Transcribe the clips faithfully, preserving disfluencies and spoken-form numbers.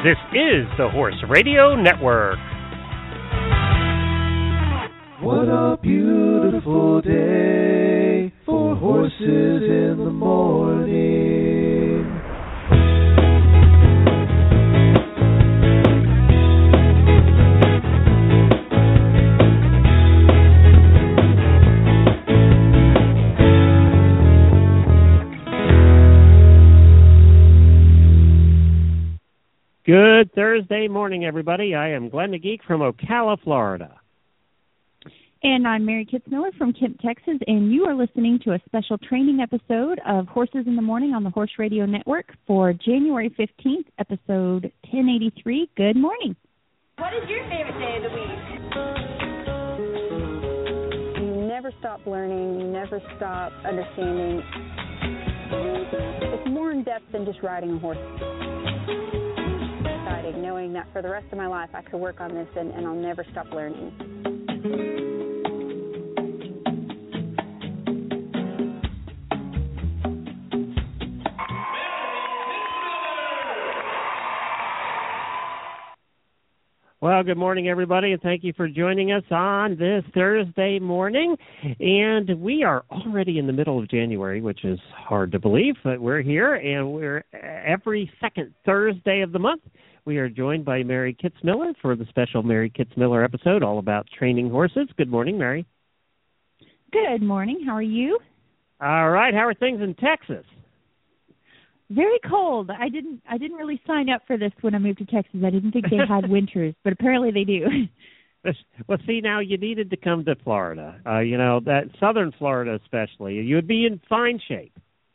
This is the Horse Radio Network. What a beautiful day for horses in the morning. Good Thursday morning, everybody. I am Glenn the Geek from Ocala, Florida. And I'm Mary Kitzmiller from Kemp, Texas, and you are listening to a special training episode of Horses in the Morning on the Horse Radio Network for January fifteenth, episode ten eighty-three. Good morning. What is your favorite day of the week? You never stop learning. You never stop understanding. It's more in depth than just riding a horse. Exciting, knowing that for the rest of my life I could work on this and, and I'll never stop learning. Well, good morning, everybody, and thank you for joining us on this Thursday morning. And we are already in the middle of January, which is hard to believe, but we're here, and we're every second Thursday of the month. We are joined by Mary Kitzmiller for the special Mary Kitzmiller episode all about training horses. Good morning, Mary. Good morning. How are you? All right. How are things in Texas? Very cold. I didn't I didn't really sign up for this when I moved to Texas. I didn't think they had winters, but apparently they do. Well, see, now you needed to come to Florida. Uh, you know, that southern Florida especially. You would be in fine shape.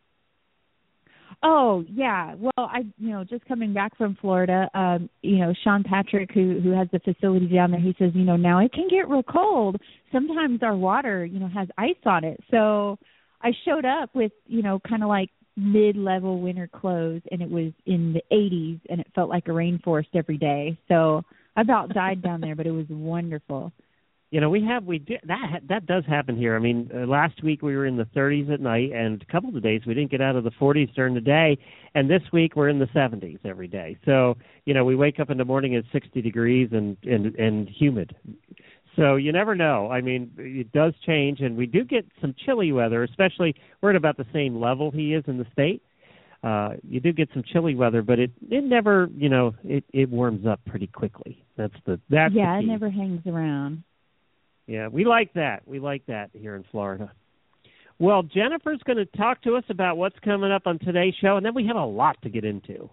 Oh, yeah. Well, I, you know, just coming back from Florida, um, you know, Sean Patrick, who who has the facility down there, he says, you know, now it can get real cold. Sometimes our water, you know, has ice on it. So I showed up with, you know, kind of like mid-level winter clothes, and it was in the eighties, and it felt like a rainforest every day. So I about died down there, but it was wonderful. You know, we have we did, that that does happen here. I mean, uh, last week we were in the thirties at night, and a couple of days we didn't get out of the forties during the day, and this week we're in the seventies every day. So, you know, we wake up in the morning at sixty degrees and and, and humid. So you never know. I mean, it does change, and we do get some chilly weather, especially we're at about the same level he is in the state. Uh, you do get some chilly weather, but it, it never, you know, it, it warms up pretty quickly. That's the that's yeah, the key. It never hangs around. Yeah, we like that. We like that here in Florida. Well, Jennifer's going to talk to us about what's coming up on today's show, and then we have a lot to get into.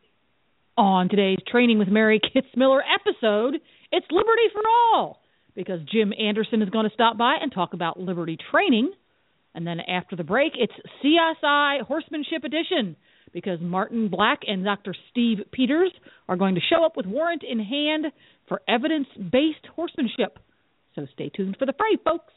On today's Training with Mary Kitzmiller episode, it's Liberty for All, because Jim Anderson is going to stop by and talk about Liberty training. And then after the break, it's C S I Horsemanship Edition, because Martin Black and Doctor Steve Peters are going to show up with warrant in hand for evidence-based horsemanship. So stay tuned for the fray, folks.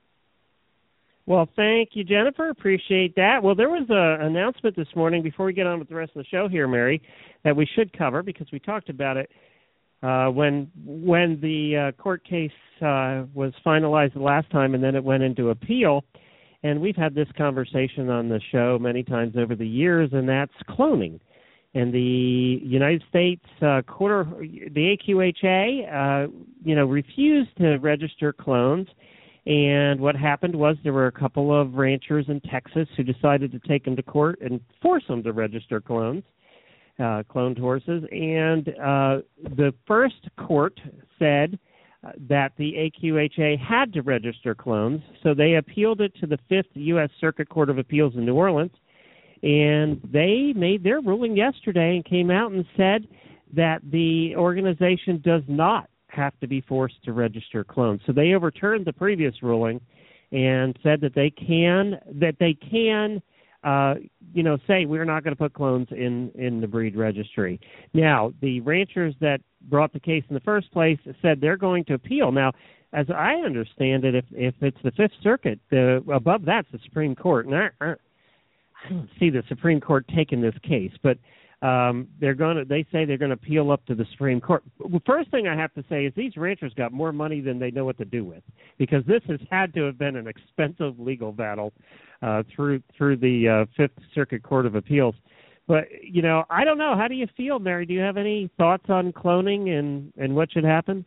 Well, thank you, Jennifer. Appreciate that. Well, there was an announcement this morning before we get on with the rest of the show here, Mary, that we should cover because we talked about it uh, when when the uh, court case uh, was finalized the last time, and then it went into appeal. And we've had this conversation on the show many times over the years, and that's cloning. And the United States uh, quarter, the A Q H A, uh, you know, refused to register clones. And what happened was there were a couple of ranchers in Texas who decided to take them to court and force them to register clones, uh, cloned horses. And uh, the first court said uh, that the A Q H A had to register clones, so they appealed it to the Fifth U S Circuit Court of Appeals in New Orleans. And they made their ruling yesterday and came out and said that the organization does not have to be forced to register clones. So they overturned the previous ruling and said that they can that they can uh, you know say we're not going to put clones in, in the breed registry. Now, the ranchers that brought the case in the first place said they're going to appeal. Now, as I understand it, if if it's the Fifth Circuit, the above that's the Supreme Court. And I, I, I don't see the Supreme Court taking this case, but um, they're going to. They say they're going to appeal up to the Supreme Court. Well, first thing I have to say is these ranchers got more money than they know what to do with, because this has had to have been an expensive legal battle uh, through through the uh, Fifth Circuit Court of Appeals. But, you know, I don't know. How do you feel, Mary? Do you have any thoughts on cloning and, and what should happen?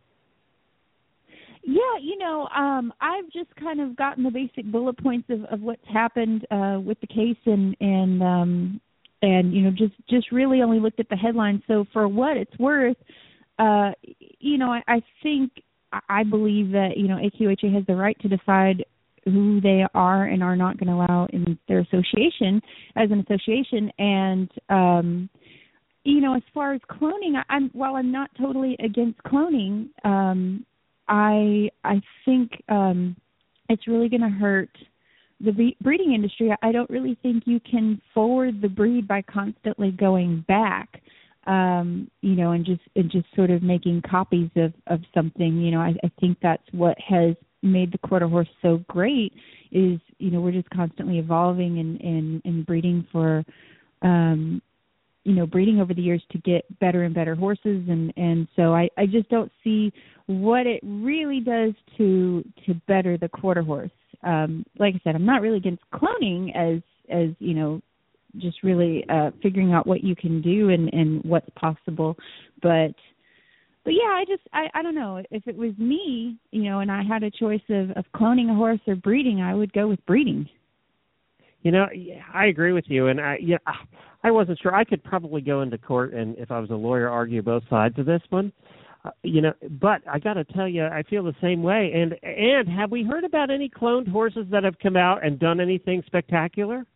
Yeah, you know, um, I've just kind of gotten the basic bullet points of, of what's happened uh, with the case, and and um, and you know, just just really only looked at the headlines. So for what it's worth, uh, you know, I, I think I believe that you know A Q H A has the right to decide who they are and are not going to allow in their association as an association, and um, you know, as far as cloning, I, I'm while I'm not totally against cloning. Um, I I think um, it's really going to hurt the be- breeding industry. I don't really think you can forward the breed by constantly going back, um, you know, and just and just sort of making copies of, of something. You know, I, I think that's what has made the quarter horse so great. Is you know we're just constantly evolving and and, and breeding for. Um, you know, breeding over the years to get better and better horses. And, and so I, I just don't see what it really does to to better the quarter horse. Um, like I said, I'm not really against cloning as, as you know, just really uh, figuring out what you can do and, and what's possible. But, but yeah, I just, I, I don't know. If it was me, you know, and I had a choice of, of cloning a horse or breeding, I would go with breeding. You know, I agree with you, and I yeah, I wasn't sure. I could probably go into court and, if I was a lawyer, argue both sides of this one. Uh, you know, but I got to tell you, I feel the same way. And and have we heard about any cloned horses that have come out and done anything spectacular?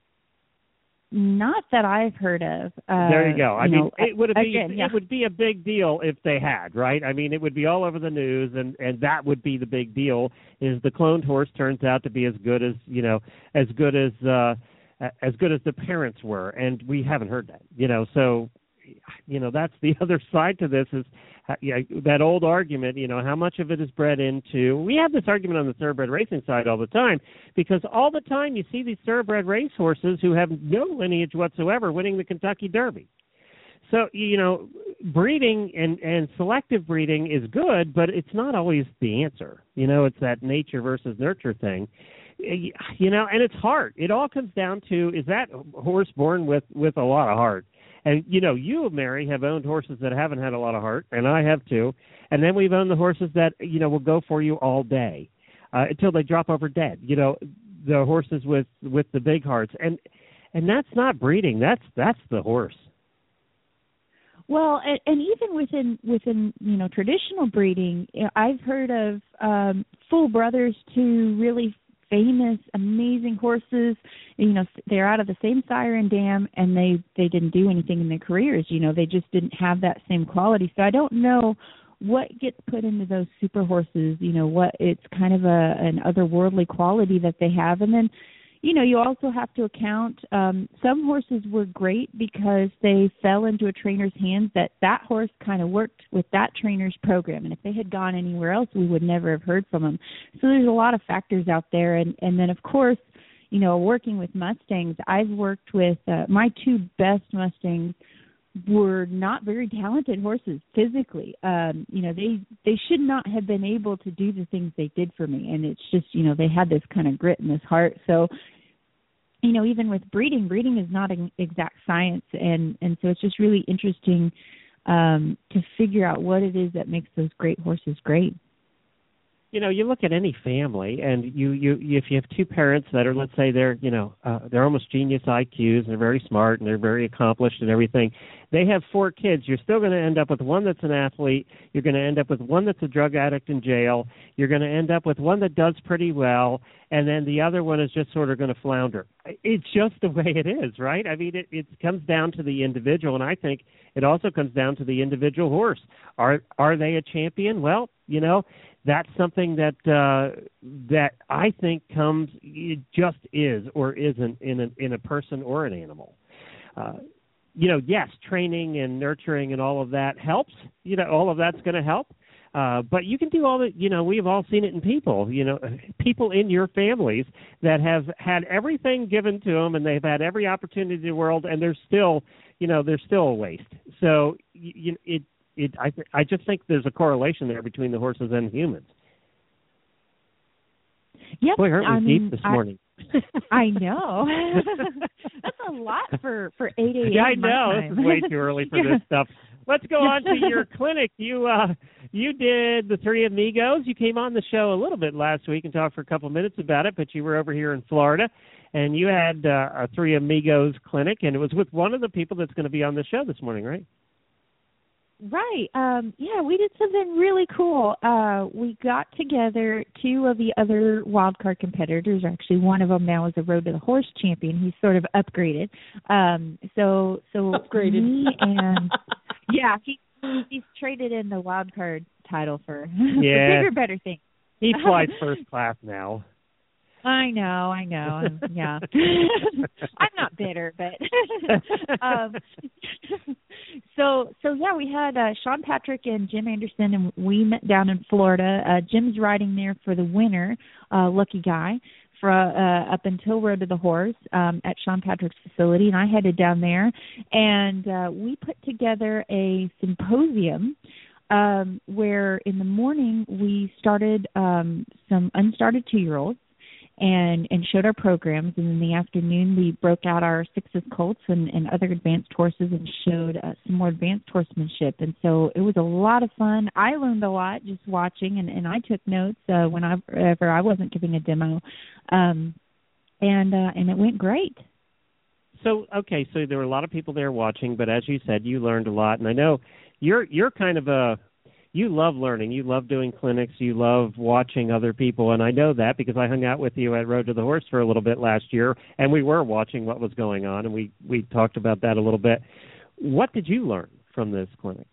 Not that I've heard of. Uh, there you go. I you mean, know, it would be again, yeah. it would be a big deal if they had, right? I mean, it would be all over the news, and, and that would be the big deal. Is the cloned horse turns out to be as good as you know, as good as uh, as good as the parents were, and we haven't heard that. You know, so you know that's the other side to this is yeah, that old argument. You know, how much of it is bred into? We have this argument on the thoroughbred racing side all the time because all the time you see these thoroughbred race horses who have no lineage whatsoever winning the Kentucky Derby. So, you know, breeding and, and selective breeding is good, but it's not always the answer. You know, it's that nature versus nurture thing. You know, and it's hard. It all comes down to, is that horse born with, with a lot of heart? And, you know, you, Mary, have owned horses that haven't had a lot of heart, and I have too. And then we've owned the horses that, you know, will go for you all day uh, until they drop over dead. You know, the horses with, with the big hearts. And and that's not breeding. That's that's the horse. Well, and, and even within within you know traditional breeding, I've heard of um, full brothers to really famous, amazing horses. You know, they're out of the same sire and dam, and they they didn't do anything in their careers. You know, they just didn't have that same quality. So I don't know what gets put into those super horses. You know, what it's kind of a an otherworldly quality that they have, and then. You know, you also have to account, um, some horses were great because they fell into a trainer's hands that that horse kind of worked with that trainer's program. And if they had gone anywhere else, we would never have heard from them. So there's a lot of factors out there. And, and then, of course, you know, working with Mustangs, I've worked with uh, my two best Mustangs were not very talented horses physically. Um, you know, they they should not have been able to do the things they did for me. And it's just, you know, they had this kind of grit and this heart. So, you know, even with breeding, breeding is not an exact science. And, and so it's just really interesting um, to figure out what it is that makes those great horses great. You know, you look at any family, and you, you, if you have two parents that are, let's say, they're, you know, uh, they're almost genius I Qs, and they're very smart, and they're very accomplished and everything. They have four kids. You're still going to end up with one that's an athlete. You're going to end up with one that's a drug addict in jail. You're going to end up with one that does pretty well, and then the other one is just sort of going to flounder. It's just the way it is, right? I mean, it, it comes down to the individual, and I think it also comes down to the individual horse. Are are they a champion? Well, you know, that's something that uh, that I think comes, it just is or isn't in a, in a person or an animal. Uh, you know, yes, training and nurturing and all of that helps. You know, all of that's going to help. Uh, but you can do all that. You know, we've all seen it in people. You know, people in your families that have had everything given to them, and they've had every opportunity in the world, and they're still, you know, they're still a waste. So you, it. It, I, th- I just think there's a correlation there between the horses and humans. Yep. Boy, aren't we I deep mean, this I, morning? I know. That's a lot for for eight a.m. Yeah, I know. my This time. is way too early for this stuff. Let's go on to your clinic. You uh, you did the Three Amigos. You came on the show a little bit last week and talked for a couple minutes about it, but you were over here in Florida, and you had uh, a Three Amigos clinic, and it was with one of the people that's going to be on the show this morning, right? Right. Um, yeah, we did something really cool. Uh, we got together two of the other wildcard competitors. Actually, one of them now is a Road to the Horse champion. He's sort of upgraded. Um, so, so upgraded. me and yeah, he he's traded in the wildcard title for, Yeah. for bigger, better things. He flies first class now. I know, I know. I'm, yeah, I'm not bitter, but um, so so yeah, we had uh, Sean Patrick and Jim Anderson, and we met down in Florida. Uh, Jim's riding there for the winner, uh, lucky guy, for uh, up until Road to the Horse um, at Sean Patrick's facility, and I headed down there, and uh, we put together a symposium. Um, where in the morning we started um, some unstarted two-year-olds, and and showed our programs, and in the afternoon we broke out our sixes colts and, and other advanced horses and showed uh, some more advanced horsemanship. And so it was a lot of fun. I learned a lot just watching, and, and I took notes uh, whenever I wasn't giving a demo, um, and uh, and it went great. So, okay, so there were a lot of people there watching, but as you said, you learned a lot, and I know you're you're kind of a You love learning. You love doing clinics. You love watching other people, and I know that because I hung out with you at Road to the Horse for a little bit last year, and we were watching what was going on, and we, we talked about that a little bit. What did you learn from this clinic?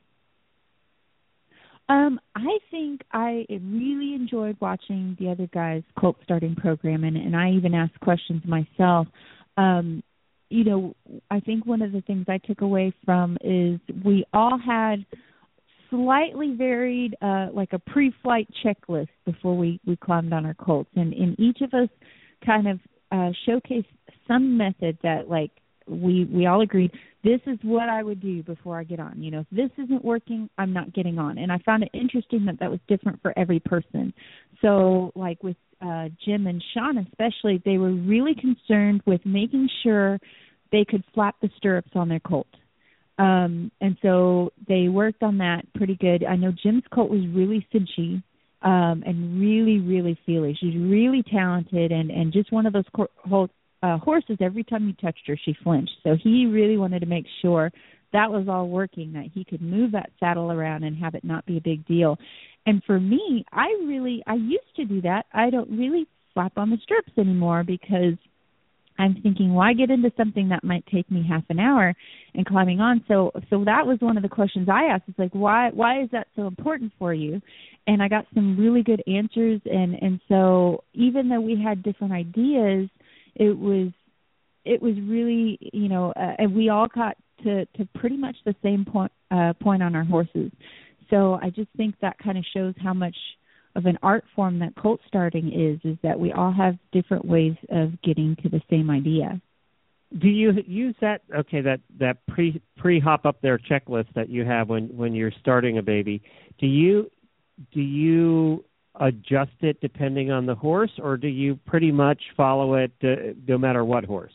Um, I think I really enjoyed watching the other guys' colt starting program, and, and I even asked questions myself. Um, you know, I think one of the things I took away from is we all had slightly varied, uh, like a pre-flight checklist before we, we climbed on our colts. And, and each of us kind of uh, showcased some method that, like, we, we all agreed, this is what I would do before I get on. You know, if this isn't working, I'm not getting on. And I found it interesting that that was different for every person. So, like with uh, Jim and Sean especially, they were really concerned with making sure they could flap the stirrups on their colt. Um, and so they worked on that pretty good. I know Jim's colt was really cinchy um, and really, really feely. She's really talented and, and just one of those co- uh, horses, every time you touched her, she flinched. So he really wanted to make sure that was all working, that he could move that saddle around and have it not be a big deal. And for me, I really, I used to do that. I don't really flap on the stirrups anymore because I'm thinking, why get into something that might take me half an hour and climbing on? So so that was one of the questions I asked. It's like, why why is that so important for you? And I got some really good answers. And, and so even though we had different ideas, it was it was really, you know, uh, and we all got to, to pretty much the same point, uh, point on our horses. So I just think that kind of shows how much of an art form that colt starting is, is that we all have different ways of getting to the same idea. Do you use that, okay, that, that pre, pre-hop up there checklist that you have when, when you're starting a baby, do you do you adjust it depending on the horse, or do you pretty much follow it uh, no matter what horse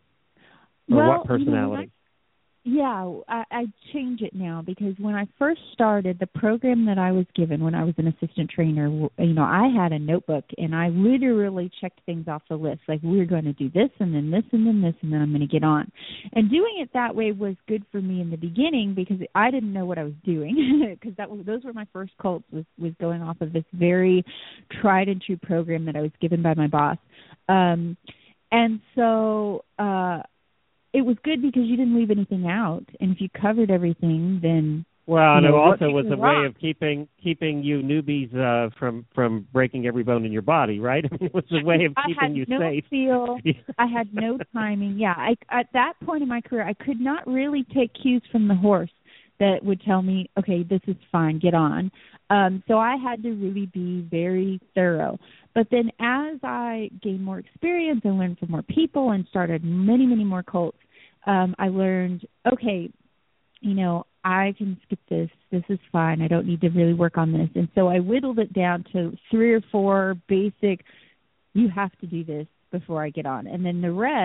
or well, what personality? You know, Yeah, I, I change it now because when I first started, the program that I was given when I was an assistant trainer, you know, I had a notebook and I literally checked things off the list. Like, we're going to do this and then this and then this and then I'm going to get on. And doing it that way was good for me in the beginning because I didn't know what I was doing because that was, those were my first colts, was, was going off of this very tried and true program that I was given by my boss. Um, and so, uh, it was good because you didn't leave anything out, and if you covered everything, then well, and you know, it also was a wrong. way of keeping keeping you newbies uh, from from breaking every bone in your body, right? I mean, it was a way of keeping you I had no safe. Feel, I had no timing. Yeah, I, at that point in my career, I could not really take cues from the horse that would tell me, okay, this is fine, get on. Um, so I had to really be very thorough. But then as I gained more experience and learned from more people and started many, many more colts, um, I learned, okay, you know, I can skip this. This is fine. I don't need to really work on this. And so I whittled it down to three or four basic, you have to do this before I get on. And then the rest,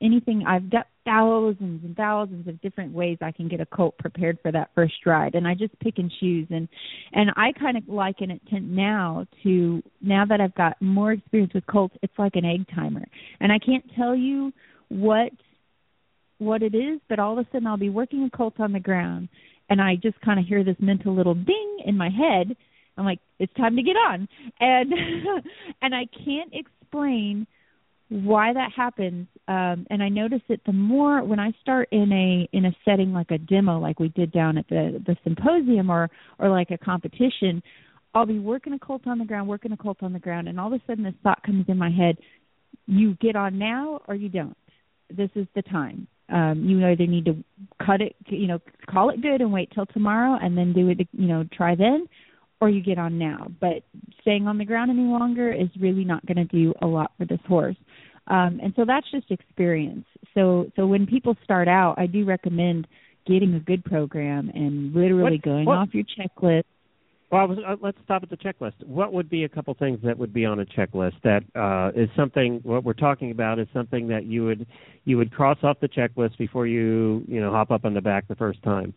anything. I've got thousands and thousands of different ways I can get a colt prepared for that first ride, and I just pick and choose. And and I kind of liken it to now to now that I've got more experience with colts, it's like an egg timer, and I can't tell you what what it is, but all of a sudden I'll be working a colt on the ground, and I just kind of hear this mental little ding in my head. I'm like, it's time to get on. And and I can't explain why that happens. Um, and I notice it the more when I start in a in a setting like a demo, like we did down at the, the symposium or, or like a competition, I'll be working a colt on the ground, working a colt on the ground, and all of a sudden this thought comes in my head, you get on now or you don't. This is the time. Um, you either need to cut it, you know, call it good and wait till tomorrow and then do it, you know, try then, or you get on now. But staying on the ground any longer is really not going to do a lot for this horse. Um, and so that's just experience. So so when people start out, I do recommend getting a good program and literally what, going what, off your checklist. Well, I was, uh, let's stop at the checklist. What would be a couple things that would be on a checklist that uh, is something, what we're talking about is something that you would you would cross off the checklist before you, you know, hop up on the back the first time?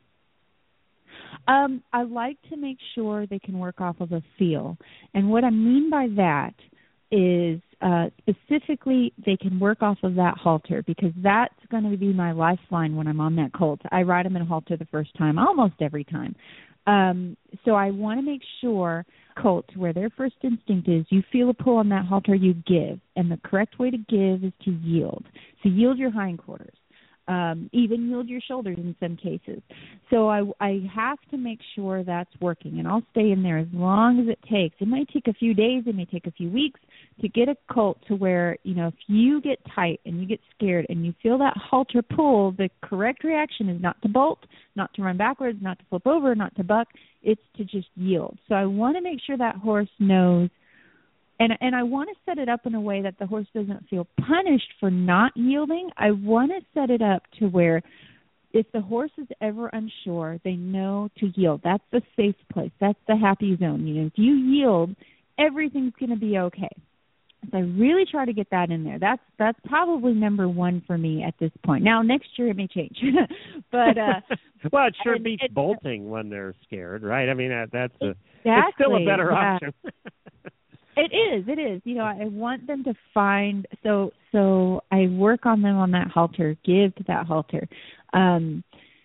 Um, I like to make sure they can work off of a feel. And what I mean by that is uh, specifically they can work off of that halter, because that's going to be my lifeline when I'm on that colt. I ride them in a halter the first time, almost every time. Um, so I want to make sure colt, where their first instinct is, you feel a pull on that halter, you give. And the correct way to give is to yield. So yield your hindquarters. Um, even yield your shoulders in some cases. So I, I have to make sure that's working, and I'll stay in there as long as it takes. It might take a few days, it may take a few weeks to get a colt to where, you know, if you get tight and you get scared and you feel that halter pull, the correct reaction is not to bolt, not to run backwards, not to flip over, not to buck. It's to just yield. So I want to make sure that horse knows. And and I want to set it up in a way that the horse doesn't feel punished for not yielding. I want to set it up to where if the horse is ever unsure, they know to yield. That's the safe place. That's the happy zone. You know, if you yield, everything's going to be okay. So I really try to get that in there. That's that's probably number one for me at this point. Now, next year it may change. but uh, Well, it sure and, beats and, bolting when they're scared, right? I mean, that, that's a, exactly, it's still a better yeah. option. It is, it is. You know, I want them to find, so so I work on them on that halter, give to that halter. Um,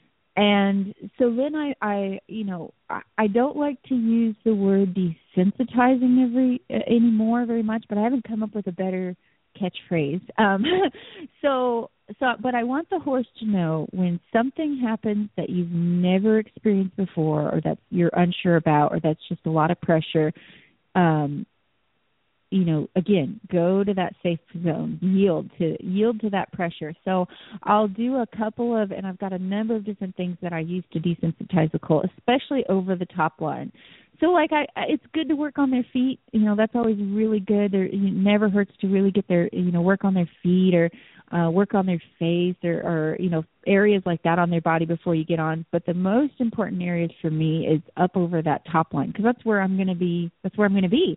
and so then I, I you know, I, I don't like to use the word desensitizing every uh, anymore very much, but I haven't come up with a better catchphrase. Um, so, so, but I want the horse to know when something happens that you've never experienced before, or that you're unsure about, or that's just a lot of pressure, um, you know, again, go to that safe zone, yield to yield to that pressure. So I'll do a couple of, and I've got a number of different things that I use to desensitize the colt, especially over the top line. So, like, I, it's good to work on their feet. You know, that's always really good. There, it never hurts to really get their, you know, work on their feet or uh, work on their face or, or, you know, areas like that on their body before you get on. But the most important areas for me is up over that top line, because that's where I'm going to be. That's where I'm going to be.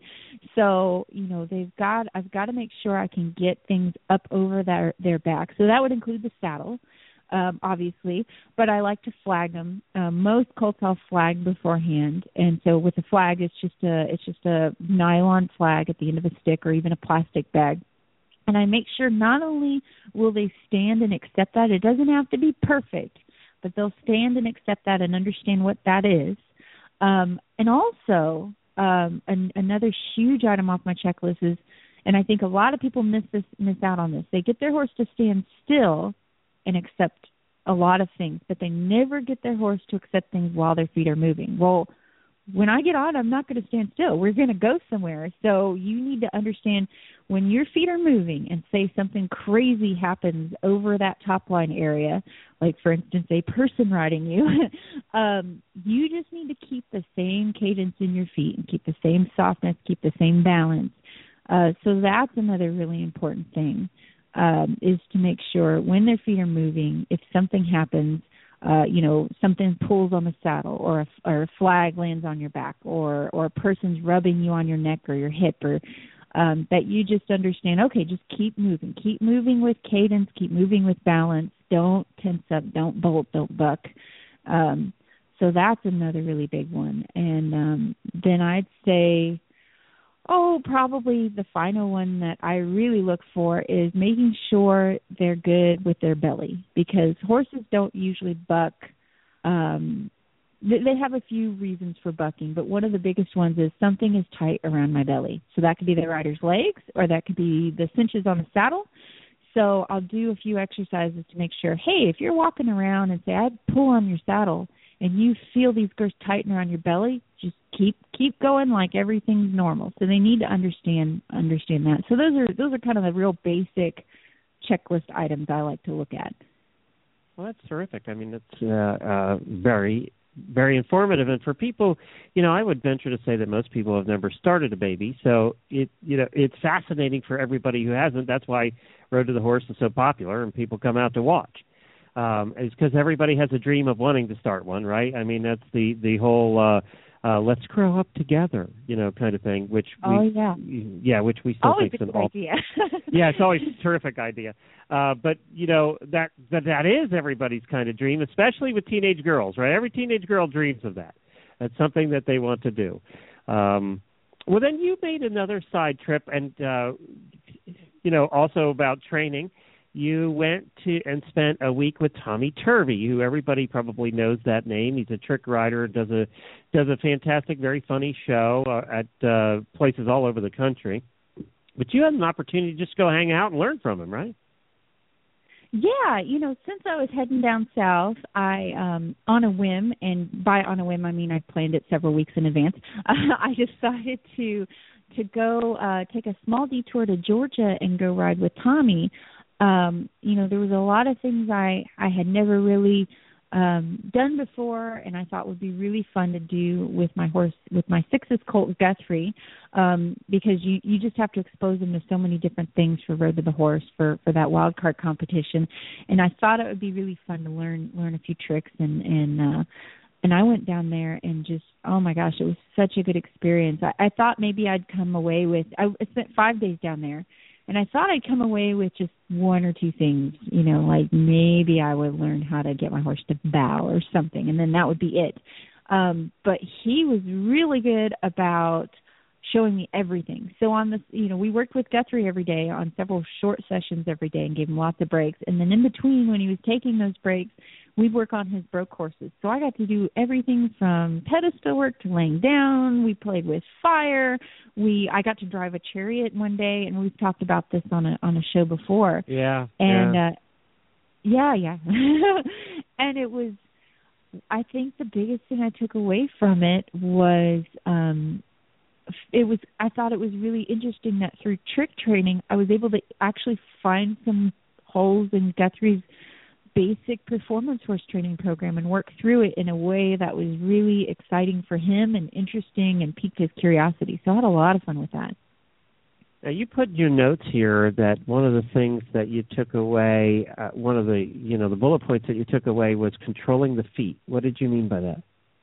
So, you know, they've got. I've got to make sure I can get things up over their their back. So that would include the saddle. Um, obviously, but I like to flag them. Um, most colts I'll flag beforehand, and so with a flag, it's just a it's just a nylon flag at the end of a stick or even a plastic bag. And I make sure not only will they stand and accept that, it doesn't have to be perfect, but they'll stand and accept that and understand what that is. Um, and also, um, an, another huge item off my checklist is, and I think a lot of people miss this miss out on this. They get their horse to stand still and accept a lot of things, but they never get their horse to accept things while their feet are moving. Well, when I get on, I'm not going to stand still. We're going to go somewhere. So you need to understand when your feet are moving and say something crazy happens over that top line area, like, for instance, a person riding you, um, you just need to keep the same cadence in your feet and keep the same softness, keep the same balance. Uh, so that's another really important thing. Um, is to make sure when their feet are moving, if something happens, uh, you know, something pulls on the saddle or a, or a flag lands on your back or, or a person's rubbing you on your neck or your hip or Um, that you just understand, okay, just keep moving. Keep moving with cadence. Keep moving with balance. Don't tense up. Don't bolt. Don't buck. Um, so that's another really big one. And um, then I'd say, oh, probably the final one that I really look for is making sure they're good with their belly, because horses don't usually buck. Um, they have a few reasons for bucking, but one of the biggest ones is something is tight around my belly. So that could be the rider's legs, or that could be the cinches on the saddle. So I'll do a few exercises to make sure, hey, if you're walking around and say, I pull on your saddle and you feel these girths tighten around your belly, just keep keep going like everything's normal. So they need to understand understand that. So those are those are kind of the real basic checklist items I like to look at. Well, that's terrific. I mean, it's uh, uh, very very informative, and for people, you know, I would venture to say that most people have never started a baby, so it, you know, it's fascinating for everybody who hasn't. That's why Road to the Horse is so popular, and people come out to watch. Um, it's because everybody has a dream of wanting to start one, right? I mean, that's the the whole uh, uh, let's grow up together, you know, kind of thing. Which we, oh yeah, yeah, which we still always think a is an good all. idea. Yeah, it's always a terrific idea. Uh, but, you know, that, that that is everybody's kind of dream, especially with teenage girls, right? Every teenage girl dreams of that. That's something that they want to do. Um, well, then you made another side trip, and, uh, you know, also about training. You went to and spent a week with Tommy Turvey, who everybody probably knows that name. He's a trick rider, does a does a fantastic, very funny show uh, at uh, places all over the country. But you had an opportunity to just go hang out and learn from him, right? Yeah, you know, since I was heading down south, I, um, on a whim, and by on a whim I mean I planned it several weeks in advance, uh, I decided to to go uh, take a small detour to Georgia and go ride with Tommy. Um, you know, there was a lot of things I, I had never really um, done before, and I thought would be really fun to do with my horse, with my sixes colt Guthrie, um, because you, you just have to expose them to so many different things for Road to the Horse, for, for that wild card competition. And I thought it would be really fun to learn learn a few tricks, and and uh, and I went down there and just, oh my gosh, it was such a good experience. I, I thought maybe I'd come away with, I spent five days down there, and I thought I'd come away with just one or two things, you know, like maybe I would learn how to get my horse to bow or something, and then that would be it. Um, but he was really good about showing me everything. So on this, you know, we worked with Guthrie every day on several short sessions every day and gave him lots of breaks. And then in between, when he was taking those breaks, we'd work on his broke horses. So I got to do everything from pedestal work to laying down. We played with fire. We I got to drive a chariot one day, and we've talked about this on a on a show before. Yeah. And yeah, uh, yeah, yeah. And it was, I think the biggest thing I took away from it was, um, it was, I thought it was really interesting that through trick training, I was able to actually find some holes in Guthrie's basic performance horse training program and work through it in a way that was really exciting for him and interesting and piqued his curiosity. So I had a lot of fun with that. Now, you put in your notes here that one of the things that you took away, uh, one of the, you know, the bullet points that you took away was controlling the feet. What did you mean by that?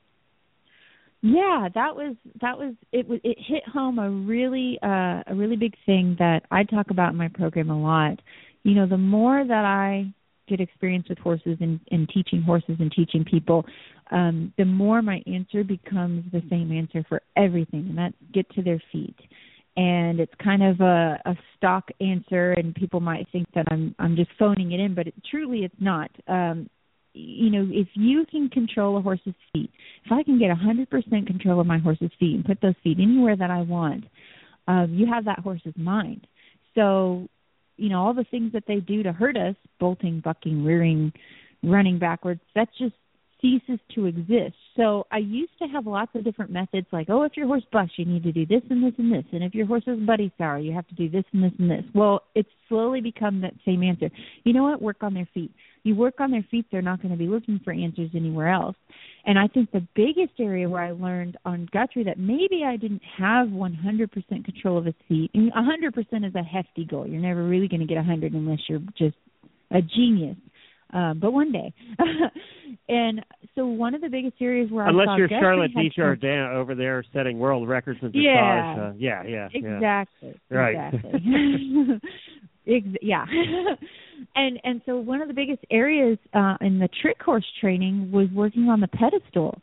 Yeah, that was that was it. Was it hit home a really uh, a really big thing that I talk about in my program a lot. You know, the more that I get experience with horses and, and teaching horses and teaching people, um, the more my answer becomes the same answer for everything, and that's get to their feet. And it's kind of a, a stock answer, and people might think that I'm I'm just phoning it in, but it, truly it's not. Um, you know, if you can control a horse's feet, if I can get one hundred percent control of my horse's feet and put those feet anywhere that I want, um, you have that horse's mind. So, you know, all the things that they do to hurt us, bolting, bucking, rearing, running backwards, that just ceases to exist. So I used to have lots of different methods, like, oh, if your horse bucks, you need to do this and this and this. And if your horse is buddy sour, you have to do this and this and this. Well, it's slowly become that same answer. You know what? Work on their feet. You work on their feet, they're not going to be looking for answers anywhere else. And I think the biggest area where I learned on Guthrie that maybe I didn't have one hundred percent control of his feet, and one hundred percent is a hefty goal. You're never really going to get one hundred unless you're just a genius. um, but one day. And so one of the biggest areas where Unless I saw you're Guthrie Charlotte had Desjardins over there setting world records in dressage. Yeah. Uh, yeah, yeah, exactly. yeah. Right. Exactly. Ex- yeah. and and so one of the biggest areas uh, in the trick horse training was working on the pedestal.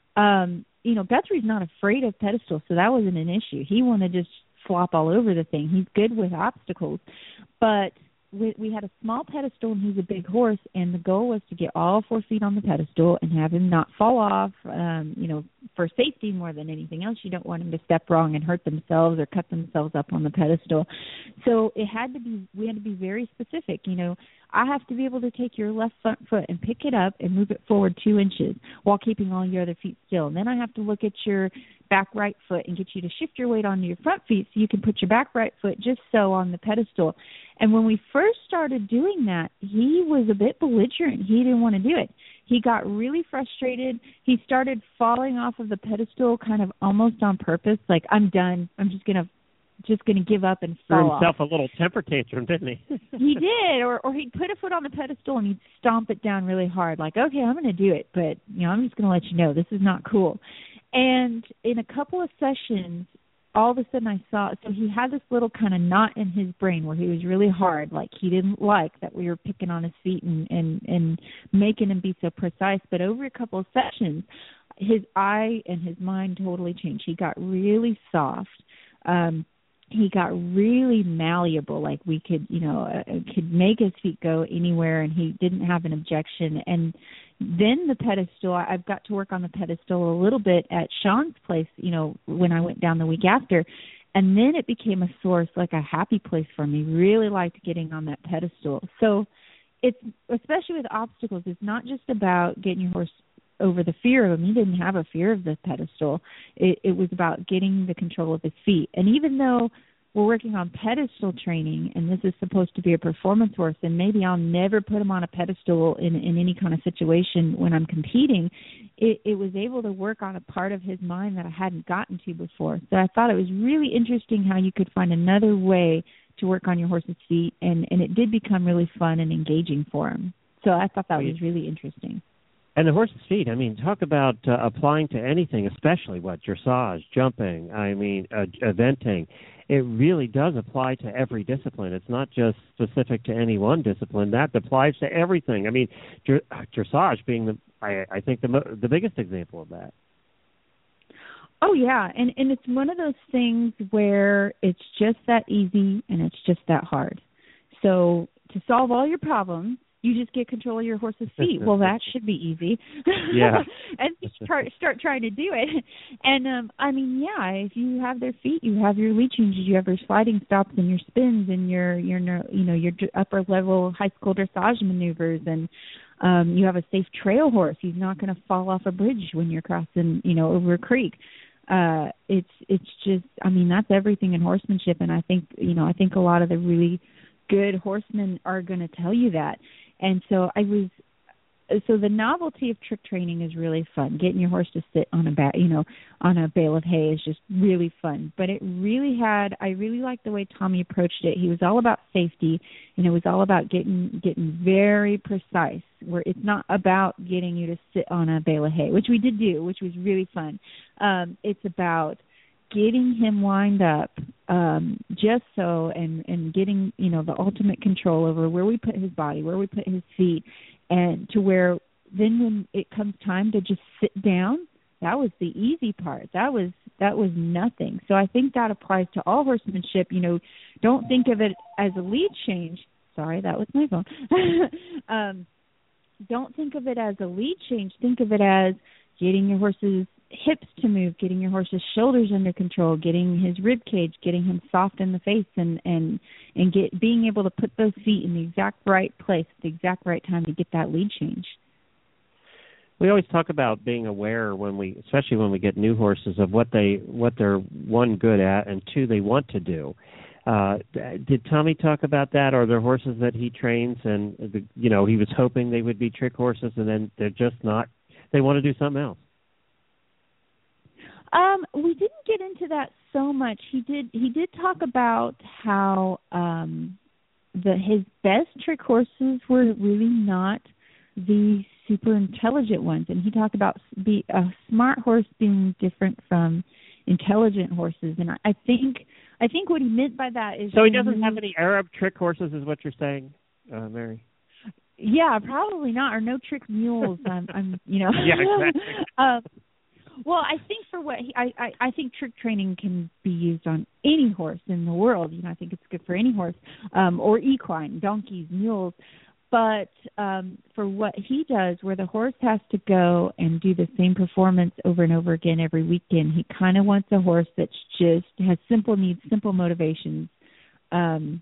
Um, you know, Guthrie's not afraid of pedestals, so that wasn't an issue. He wanted to just flop all over the thing. He's good with obstacles. But we, we had a small pedestal, and he's a big horse, and the goal was to get all four feet on the pedestal and have him not fall off, um, you know, for safety more than anything else. You don't want him to step wrong and hurt themselves or cut themselves up on the pedestal. So it had to be, we had to be very specific. You know, I have to be able to take your left front foot and pick it up and move it forward two inches while keeping all your other feet still. And then I have to look at your back right foot and get you to shift your weight onto your front feet so you can put your back right foot just so on the pedestal. And when we first started doing that, he was a bit belligerent. He didn't want to do it. He got really frustrated. He started falling off of the pedestal kind of almost on purpose, like, I'm done. I'm just going to just going to give up and fall Threw himself off. a little temper tantrum, didn't he? He did, or or he'd put a foot on the pedestal and he'd stomp it down really hard, like, okay, I'm going to do it, but you know, I'm just going to let you know this is not cool. And in a couple of sessions, all of a sudden I saw, so he had this little kind of knot in his brain where he was really hard, like he didn't like that we were picking on his feet and, and, and making him be so precise. But over a couple of sessions, his eye and his mind totally changed. He got really soft. Um, he got really malleable, like we could, you know, uh, could make his feet go anywhere, and he didn't have an objection. And then the pedestal, I've got to work on the pedestal a little bit at Sean's place, you know, when I went down the week after. And then it became a source, like a happy place for me. Really liked getting on that pedestal. So it's, especially with obstacles, it's not just about getting your horse over the fear of him. He didn't have a fear of the pedestal. It, it was about getting the control of his feet. And even though we're working on pedestal training, and this is supposed to be a performance horse, and maybe I'll never put him on a pedestal in, in any kind of situation when I'm competing, it, it was able to work on a part of his mind that I hadn't gotten to before. So I thought it was really interesting how you could find another way to work on your horse's feet, and, and it did become really fun and engaging for him. So I thought that was really interesting. And the horse's feet, I mean, talk about uh, applying to anything, especially what, dressage, jumping, I mean, uh, eventing. It really does apply to every discipline. It's not just specific to any one discipline. That applies to everything. I mean, dressage being, the, I, I think, the, mo- the biggest example of that. Oh, yeah, and, and it's one of those things where it's just that easy and it's just that hard. So to solve all your problems, you just get control of your horse's feet. Well, that should be easy. Yeah. And you start, start trying to do it. And, um, I mean, yeah, if you have their feet, you have your lead changes, you have your sliding stops and your spins and your, your you know, your upper level high school dressage maneuvers. And um, you have a safe trail horse. He's not going to fall off a bridge when you're crossing, you know, over a creek. Uh, it's it's just, I mean, that's everything in horsemanship. And I think, you know, I think a lot of the really good horsemen are going to tell you that. And so I was, so the novelty of trick training is really fun. Getting your horse to sit on a ba- you know, on a bale of hay is just really fun. But it really had, I really liked the way Tommy approached it. He was all about safety, and it was all about getting getting very precise. Where it's not about getting you to sit on a bale of hay, which we did do, which was really fun. Um, it's about getting him lined up um, just so, and, and getting, you know, the ultimate control over where we put his body, where we put his feet, and to where then when it comes time to just sit down, that was the easy part. That was that was nothing. So I think that applies to all horsemanship. You know, don't think of it as a lead change. Sorry, that was my phone. um, don't think of it as a lead change. Think of it as getting your horse's hips to move, getting your horse's shoulders under control, getting his rib cage, getting him soft in the face, and and and get being able to put those feet in the exact right place at the exact right time to get that lead change. We always talk about being aware when we, especially when we get new horses, of what they what they're one good at and two they want to do. Uh, did Tommy talk about that? Are there horses that he trains and the, you know he was hoping they would be trick horses and then they're just not? They want to do something else. Um, we didn't get into that so much. He did. He did talk about how um, the his best trick horses were really not the super intelligent ones. And he talked about be a smart horse being different from intelligent horses. And I, I think I think what he meant by that is so he doesn't have any Arab trick horses, is what you're saying, uh, Mary? Yeah, probably not, or no trick mules. I'm, I'm you know. Yeah, exactly. uh, well, I think for what he, I, I, I think trick training can be used on any horse in the world. You know, I think it's good for any horse, um, or equine, donkeys, mules. But um, for what he does, where the horse has to go and do the same performance over and over again every weekend, he kind of wants a horse that's just has simple needs, simple motivations, um,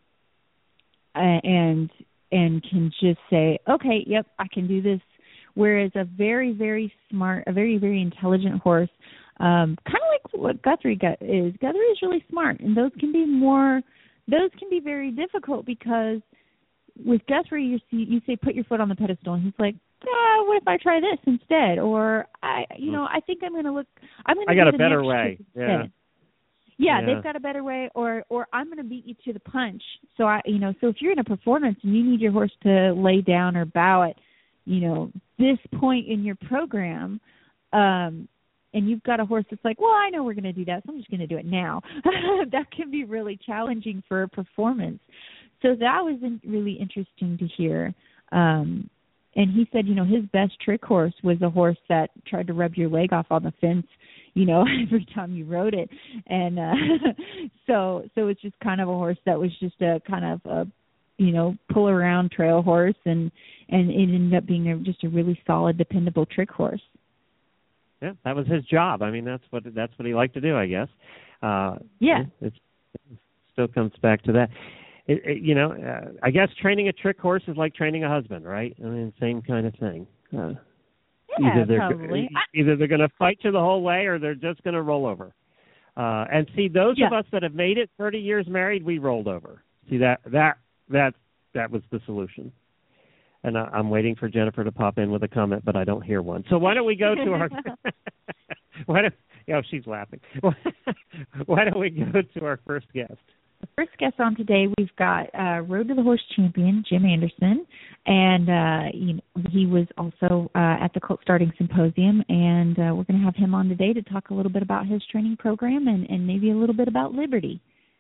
and and can just say, okay, yep, I can do this. Whereas a very, very smart, a very, very intelligent horse, um, kind of like what Guthrie is. Guthrie is really smart, and those can be more, those can be very difficult because with Guthrie, you see, you say put your foot on the pedestal, and he's like, ah, what if I try this instead? Or I, you know, I think I'm going to look. I'm going to. I got a better way. Yeah. yeah. Yeah, they've got a better way, or or I'm going to beat you to the punch. So I, you know, so if you're in a performance and you need your horse to lay down or bow at, you know, this point in your program, um, and you've got a horse that's like, well, I know we're going to do that, so I'm just going to do it now. That can be really challenging for a performance. So that was really interesting to hear. Um, and he said, you know, his best trick horse was a horse that tried to rub your leg off on the fence, you know, every time you rode it. And uh, so so it's just kind of a horse that was just a kind of a, you know, pull around trail horse, and, and it ended up being a, just a really solid, dependable trick horse. Yeah, that was his job. I mean, that's what that's what he liked to do, I guess. Uh, yeah. It, it still comes back to that. It, it, you know, uh, I guess training a trick horse is like training a husband, right? I mean, same kind of thing. Uh, yeah, either they're, probably. Either they're going to fight you the whole way, or they're just going to roll over. Uh, and see, those yeah. of us that have made it thirty years married, we rolled over. See, that that that that was the solution. And I, I'm waiting for Jennifer to pop in with a comment, but I don't hear one. So why don't we go to our? why don't? Oh, she's laughing. Why don't we go to our first guest? The first guest on today, we've got uh, Road to the Horse champion Jim Anderson, and uh, you know, he was also uh, at the Colt Starting Symposium, and uh, we're going to have him on today to talk a little bit about his training program and, and maybe a little bit about Liberty.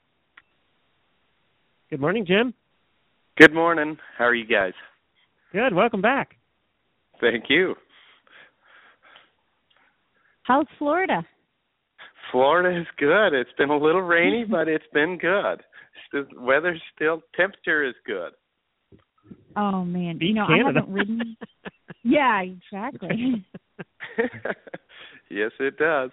Good morning, Jim. Good morning. How are you guys? Good. Welcome back. Thank you. How's Florida? Florida is good. It's been a little rainy, but it's been good. The weather's still, temperature is good. Oh, man. Beat you know, Canada. I haven't ridden. Yeah, exactly. Yes, it does.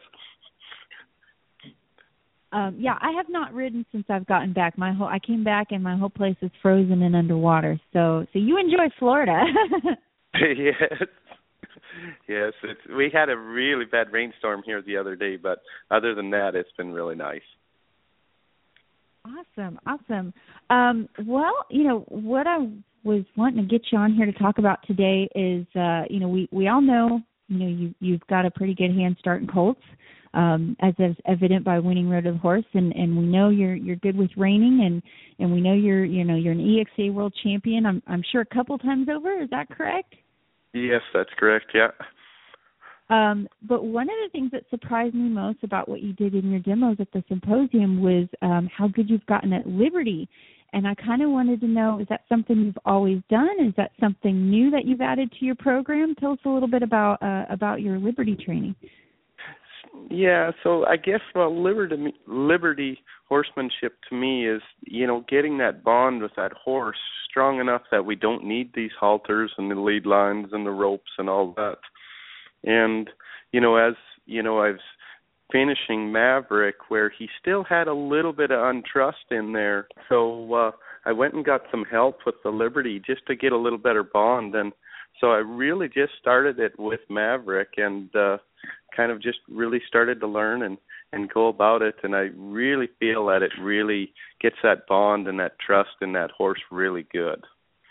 Um, yeah, I have not ridden since I've gotten back. My whole I came back and my whole place is frozen and underwater. So, so you enjoy Florida. Yes. Yes, it's, we had a really bad rainstorm here the other day, but other than that, it's been really nice. Awesome, awesome. Um, well, you know, what I was wanting to get you on here to talk about today is, uh, you know, we, we all know, you know, you, you've got a pretty good hand starting colts, um, as is evident by winning Road to the Horse, and, and we know you're you're good with reining, and, and we know you're, you know, you're an E X A world champion, I'm, I'm sure a couple times over. Is that correct? Yes, that's correct, yeah. Um, but one of the things that surprised me most about what you did in your demos at the symposium was um, how good you've gotten at Liberty. And I kind of wanted to know, is that something you've always done? Is that something new that you've added to your program? Tell us a little bit about uh, about your Liberty training. Yeah, so I guess well, Liberty, Liberty horsemanship to me is, you know, getting that bond with that horse strong enough that we don't need these halters and the lead lines and the ropes and all that. And, you know, as, you know, I was finishing Maverick where he still had a little bit of untrust in there. So uh, I went and got some help with the Liberty just to get a little better bond. And so I really just started it with Maverick and uh, kind of just really started to learn and, and go about it. And I really feel that it really gets that bond and that trust in that horse really good.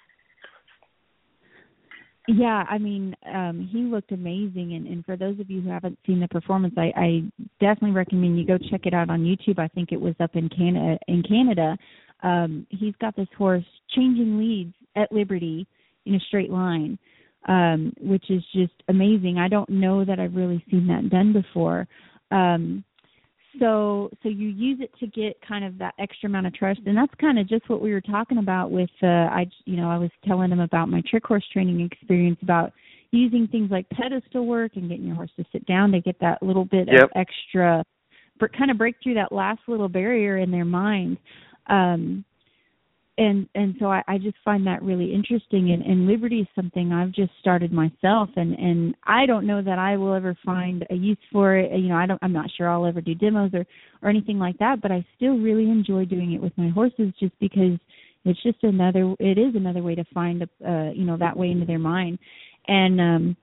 Yeah, I mean, um, he looked amazing, and, and for those of you who haven't seen the performance, I, I definitely recommend you go check it out on YouTube. I think it was up in Canada. In Canada, um, he's got this horse changing leads at Liberty in a straight line, um, which is just amazing. I don't know that I've really seen that done before. Um, so so you use it to get kind of that extra amount of trust, and that's kind of just what we were talking about with, uh, I, you know, I was telling them about my trick horse training experience about using things like pedestal work and getting your horse to sit down to get that little bit yep. of extra, kind of break through that last little barrier in their mind. Um, and and so I, I just find that really interesting. And, and Liberty is something I've just started myself, and, and I don't know that I will ever find a use for it. You know, I don't. I'm not sure I'll ever do demos or, or anything like that. But I still really enjoy doing it with my horses, just because it's just another. It is another way to find a, uh, you know, that way into their mind. And um,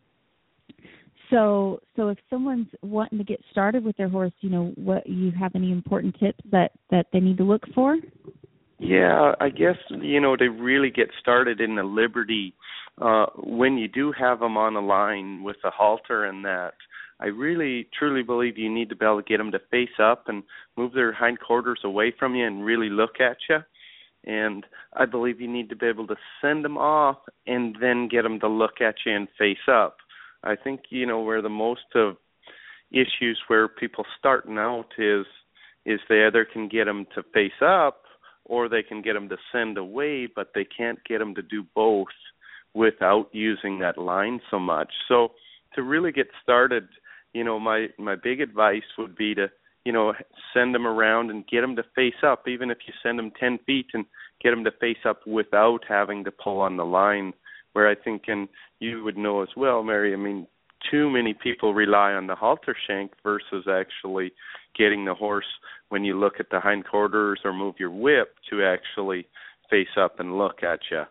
so, so if someone's wanting to get started with their horse, you know, what you have any important tips that, that they need to look for? Yeah, I guess, you know, to really get started in the Liberty, uh, when you do have them on a line with a halter and that, I really, truly believe you need to be able to get them to face up and move their hindquarters away from you and really look at you. And I believe you need to be able to send them off and then get them to look at you and face up. I think, you know, where the most of issues where people starting out is, is they either can get them to face up or they can get them to send away, but they can't get them to do both without using that line so much. So to really get started, you know, my, my big advice would be to, you know, send them around and get them to face up, even if you send them ten feet and get them to face up without having to pull on the line, where I think, and you would know as well, Mary, I mean, too many people rely on the halter shank versus actually getting the horse, when you look at the hindquarters or move your whip, to actually face up and look at you.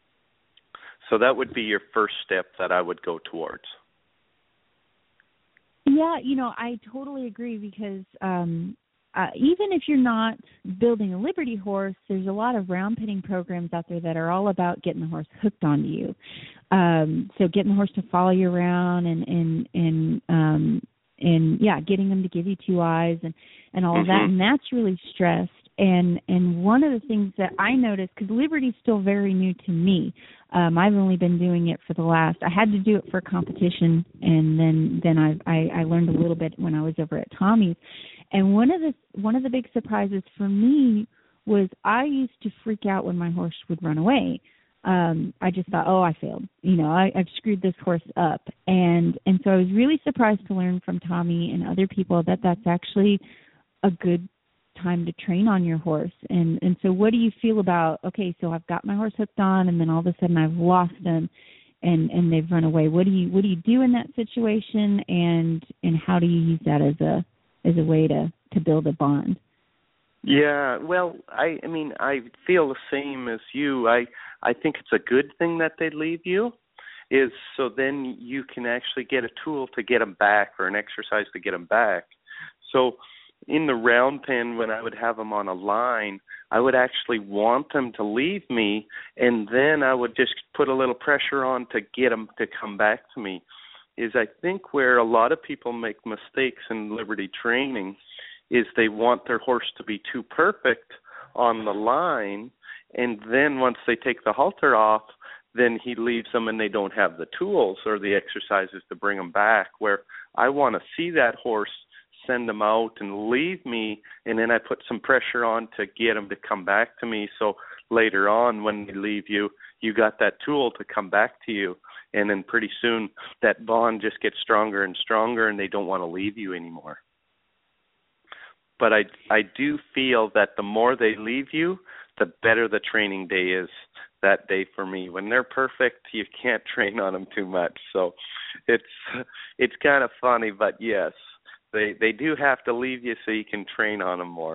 So that would be your first step that I would go towards. Yeah, you know, I totally agree, because um, uh, even if you're not building a Liberty horse, there's a lot of round pitting programs out there that are all about getting the horse hooked onto you. Um, so getting the horse to follow you around and, and, and, um, and yeah, getting them to give you two eyes and, and all mm-hmm. of that. And that's really stressed. And, and one of the things that I noticed, because Liberty's still very new to me, um, I've only been doing it for the last, I had to do it for competition, and then, then I, I, I learned a little bit when I was over at Tommy's. And one of the, one of the big surprises for me was I used to freak out when my horse would run away. Um, I just thought, oh, I failed. You know, I, I've screwed this horse up. And, and so I was really surprised to learn from Tommy and other people that that's actually a good time to train on your horse. And and so what do you feel about, okay, so I've got my horse hooked on, and then all of a sudden I've lost them and and they've run away. What do you what do you do in that situation, and and how do you use that as a as a way to to build a bond? Yeah, well, I I mean, I feel the same as you. I I think it's a good thing that they leave you, is so then you can actually get a tool to get them back, or an exercise to get them back. So in the round pen, when I would have them on a line, I would actually want them to leave me, and then I would just put a little pressure on to get them to come back to me. Is I think where a lot of people make mistakes in Liberty training is they want their horse to be too perfect on the line, and then once they take the halter off, then he leaves them and they don't have the tools or the exercises to bring them back, where I want to see that horse send them out and leave me, and then I put some pressure on to get them to come back to me, so later on when they leave you, you got that tool to come back to you, and then pretty soon that bond just gets stronger and stronger, and they don't want to leave you anymore. But I, I do feel that the more they leave you, the better the training day is that day for me. When they're perfect, you can't train on them too much, so it's it's kind of funny, but yes, They they do have to leave you so you can train on them more.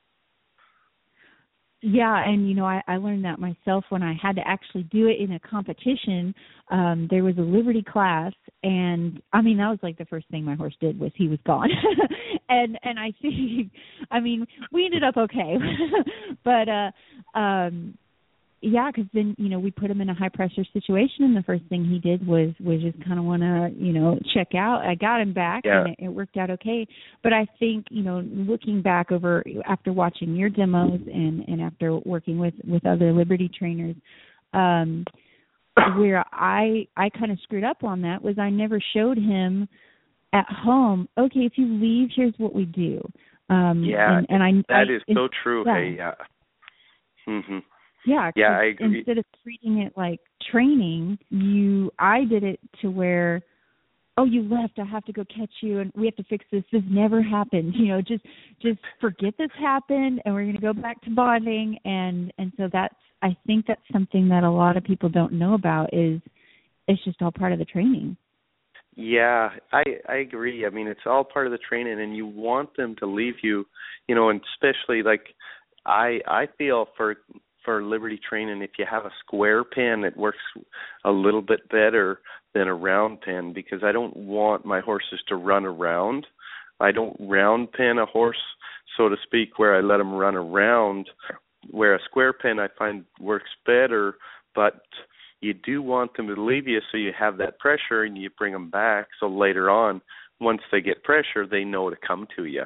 Yeah, and, you know, I, I learned that myself when I had to actually do it in a competition. Um, there was a Liberty class, and, I mean, that was like the first thing my horse did was he was gone. and and I think, I mean, we ended up okay. but, uh, um, yeah, because then, you know, we put him in a high-pressure situation, and the first thing he did was, was just kind of want to, you know, check out. I got him back, yeah. and it, it worked out okay. But I think, you know, looking back over, after watching your demos and, and after working with, with other Liberty trainers, um, where I I kind of screwed up on that was I never showed him at home, okay, if you leave, here's what we do. Um, yeah, and, and I, that I, is so true. Yeah. Hey, yeah. Mm-hmm. Yeah, yeah, I agree. Instead of treating it like training, you, I did it to where, oh, you left, I have to go catch you, and we have to fix this. This never happened. You know, just just forget this happened, and we're going to go back to bonding. And and so that's, I think that's something that a lot of people don't know about is it's just all part of the training. Yeah, I I agree. I mean, it's all part of the training, and you want them to leave you, you know, and especially like I I feel for for Liberty training, if you have a square pen, it works a little bit better than a round pen, because I don't want my horses to run around. I don't round pen a horse, so to speak, where I let them run around, where a square pen I find works better, but you do want them to leave you so you have that pressure and you bring them back, so later on, once they get pressure, they know to come to you.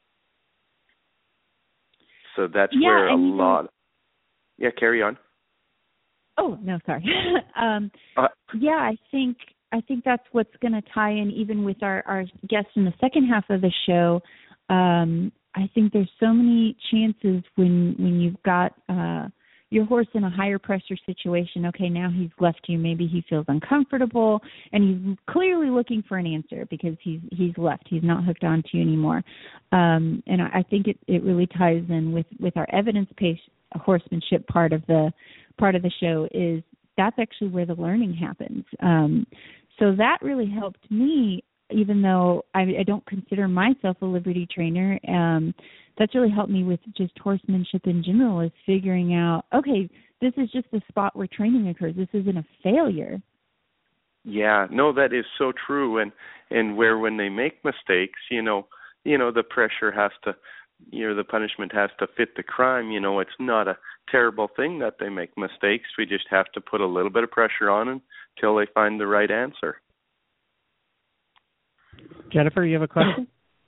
So that's yeah, where a and lot... Know, yeah, carry on. Oh, no, sorry. um, uh, yeah, I think I think that's what's going to tie in even with our, our guest in the second half of the show. Um, I think there's so many chances when when you've got uh, your horse in a higher pressure situation. Okay, now he's left you. Maybe he feels uncomfortable, and he's clearly looking for an answer because he's he's left. He's not hooked on to you anymore. Um, and I, I think it, it really ties in with, with our evidence-based horsemanship part of the part of the show. Is that's actually where the learning happens. Um, so that really helped me, even though I, I don't consider myself a Liberty trainer. Um, that's really helped me with just horsemanship in general, is figuring out, okay, this is just the spot where training occurs. This isn't a failure. Yeah, no, that is so true. And and where when they make mistakes, you know, you know, the pressure has to, you know, the punishment has to fit the crime. You know, it's not a terrible thing that they make mistakes. We just have to put a little bit of pressure on them until they find the right answer. Jennifer, you have a question?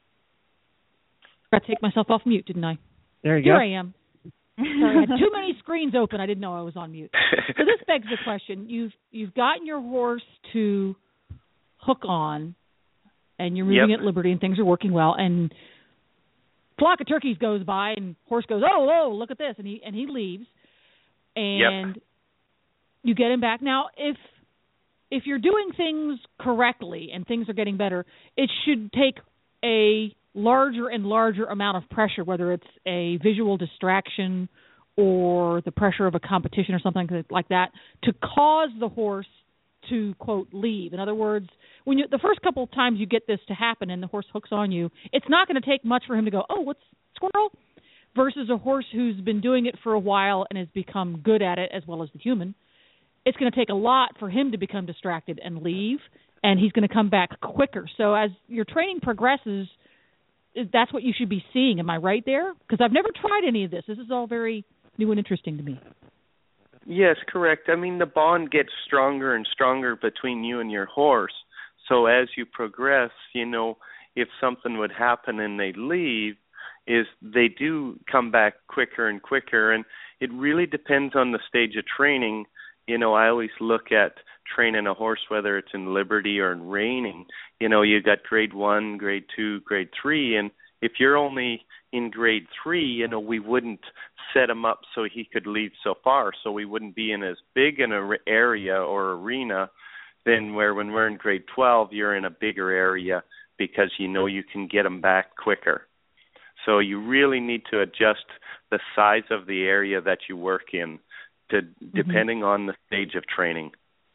I take myself off mute, didn't I? There you Here go. Here I am. Sorry, I had too many screens open. I didn't know I was on mute. So this begs the question: You've you've gotten your horse to hook on, and you're moving yep. at Liberty, and things are working well. And flock of turkeys goes by, and horse goes, "Oh, oh, look at this!" and he and he leaves, and yep. you get him back. Now, if if you're doing things correctly and things are getting better, it should take a larger and larger amount of pressure, whether it's a visual distraction or the pressure of a competition or something like that, to cause the horse to, quote, leave. In other words, when you, the first couple of times you get this to happen and the horse hooks on you, it's not going to take much for him to go, oh, what's squirrel? Versus a horse who's been doing it for a while and has become good at it, as well as the human. It's going to take a lot for him to become distracted and leave, and he's going to come back quicker. So as your training progresses, that's what you should be seeing. Am I right there? Because I've never tried any of this. This is all very new and interesting to me. Yes, correct. I mean, the bond gets stronger and stronger between you and your horse. So as you progress, you know, if something would happen and they leave, is they do come back quicker and quicker. And it really depends on the stage of training. You know, I always look at training a horse, whether it's in Liberty or in reining. You know, you got grade one, grade two, grade three, and if you're only in grade three, you know, we wouldn't set him up so he could lead so far, so we wouldn't be in as big an area or arena than where when we're in grade twelve, you're in a bigger area because you know you can get him back quicker. So you really need to adjust the size of the area that you work in, to, depending mm-hmm. on the stage of training.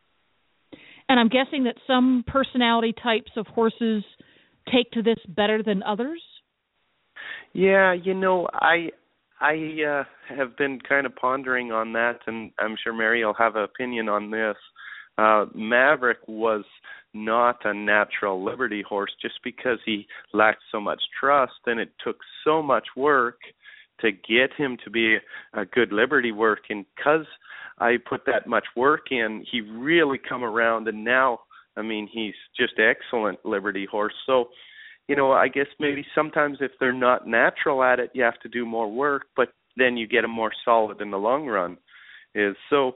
And I'm guessing that some personality types of horses take to this better than others? Yeah, you know, I I uh, have been kind of pondering on that, and I'm sure Mary will have an opinion on this. Uh, Maverick was not a natural Liberty horse just because he lacked so much trust, and it took so much work to get him to be a good Liberty work. And because I put that much work in, he really come around, and now, I mean, he's just excellent Liberty horse. So, you know, I guess maybe sometimes if they're not natural at it, you have to do more work, but then you get them more solid in the long run. Is so,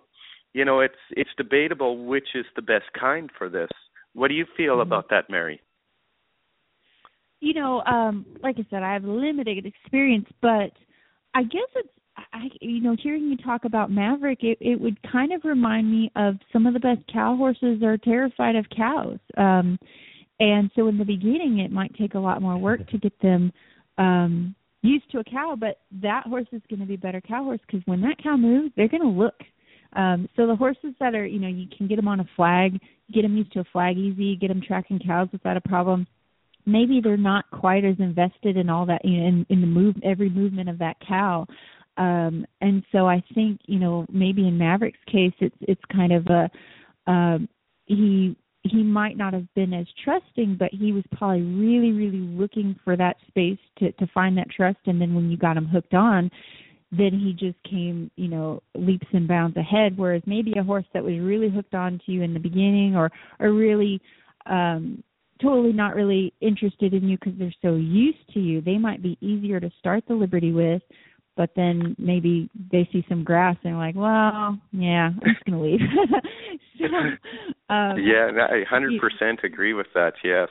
you know, it's it's debatable which is the best kind for this. What do you feel mm-hmm. about that, Mary? You know, um, like I said, I have limited experience, but I guess it's, I, you know, hearing you talk about Maverick, it, it would kind of remind me of some of the best cow horses are terrified of cows. Um, and so in the beginning, it might take a lot more work to get them um, used to a cow, but that horse is going to be a better cow horse because when that cow moves, they're going to look. Um, so the horses that are, you know, you can get them on a flag, get them used to a flag easy, get them tracking cows without a problem. Maybe they're not quite as invested in all that, you know, in, in the move, every movement of that cow. Um, and so I think, you know, maybe in Maverick's case, it's it's kind of a um, he he might not have been as trusting, but he was probably really, really looking for that space to, to find that trust. And then when you got him hooked on, then he just came, you know, leaps and bounds ahead. Whereas maybe a horse that was really hooked on to you in the beginning, or or really um, totally not really interested in you because they're so used to you, they might be easier to start the Liberty with. But then maybe they see some grass and they're like, well, yeah, I'm just going to leave. so, um, yeah, I one hundred percent agree with that, yes.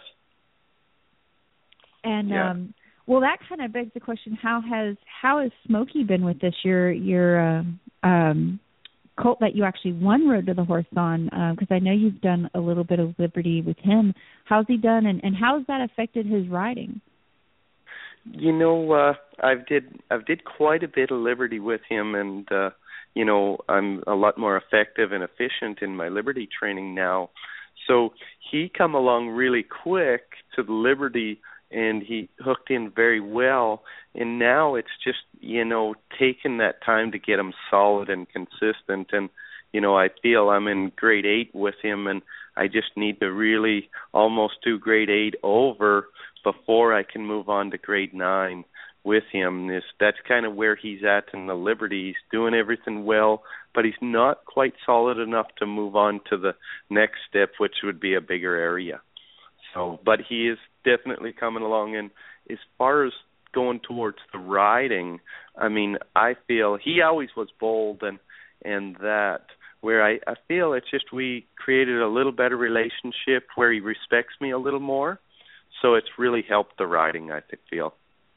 And, yeah. um, well, that kind of begs the question, how has how has Smokey been with this, your, your um, um, colt that you actually won Road to the Horse on? Because uh, I know you've done a little bit of Liberty with him. How's he done, and, and how has that affected his riding? You know, uh, I've did I've did quite a bit of Liberty with him, and uh, you know, I'm a lot more effective and efficient in my Liberty training now. So he come along really quick to the Liberty, and he hooked in very well. And now it's just, you know, taking that time to get him solid and consistent. And you know, I feel I'm in grade eight with him, and I just need to really almost do grade eight over before I can move on to grade nine with him. This that's kind of where he's at in the Liberty. He's doing everything well, but he's not quite solid enough to move on to the next step, which would be a bigger area. So, but he is definitely coming along. And as far as going towards the riding, I mean, I feel he always was bold, and and that where I, I feel it's just we created a little better relationship where he respects me a little more. So it's really helped the riding, I think, feel.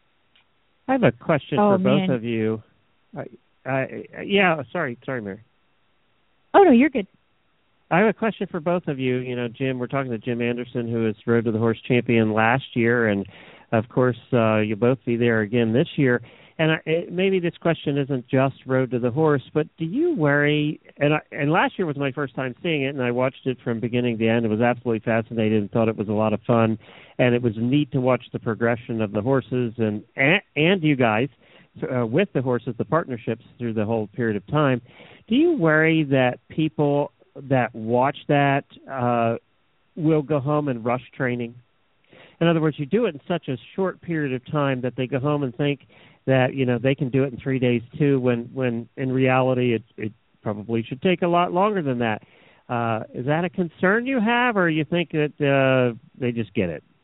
I have a question oh, for man. both of you. Uh, uh, yeah, sorry, sorry, Mary. Oh, no, you're good. I have a question for both of you. You know, Jim, we're talking to Jim Anderson, who is Road to the Horse champion last year, and, of course, uh, you'll both be there again this year. And I, it, maybe this question isn't just Road to the Horse, but do you worry, and, I, and last year was my first time seeing it, and I watched it from beginning to end. It was absolutely fascinating and thought it was a lot of fun, and it was neat to watch the progression of the horses and and, and you guys uh, with the horses, the partnerships through the whole period of time. Do you worry that people that watch that uh, will go home and rush training? In other words, you do it in such a short period of time that they go home and think that, you know, they can do it in three days too, when, when in reality it, it probably should take a lot longer than that. Uh, is that a concern you have, or you think that uh, they just get it?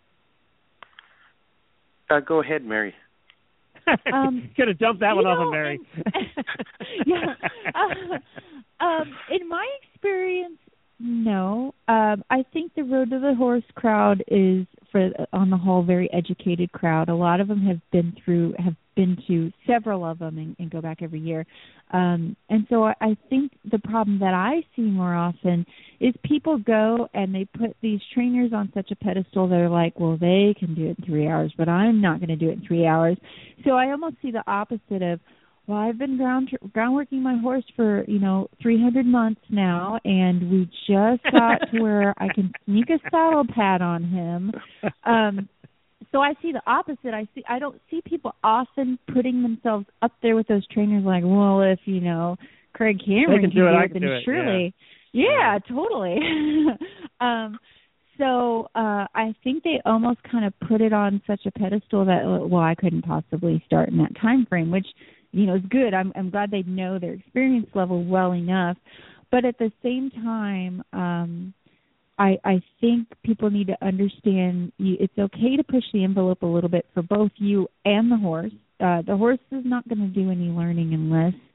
Uh, go ahead, Mary. Um, Could have dumped that one know, off on Mary. In, yeah. Uh, um, in my experience, no. Um, I think the Road to the Horse crowd is, for on the whole, very educated crowd. A lot of them have been through, have been to several of them, and, and go back every year. Um, and so I, I think the problem that I see more often is people go and they put these trainers on such a pedestal. They're like, well, they can do it in three hours, but I'm not going to do it in three hours. So I almost see the opposite of, well, I've been ground ground working my horse for, you know, three hundred months now, and we just got to where I can sneak a saddle pad on him. Um, so I see the opposite. I see I don't see people often putting themselves up there with those trainers like, well, if, you know, Craig Cameron can can do it, it, I can then do it. surely. Yeah, yeah, yeah. totally. um, so uh, I think they almost kind of put it on such a pedestal that, well, I couldn't possibly start in that time frame, which, you know, is good. I'm, I'm glad they know their experience level well enough. But at the same time, um, I, I think people need to understand you, it's okay to push the envelope a little bit for both you and the horse. Uh, the horse is not going to do any learning unless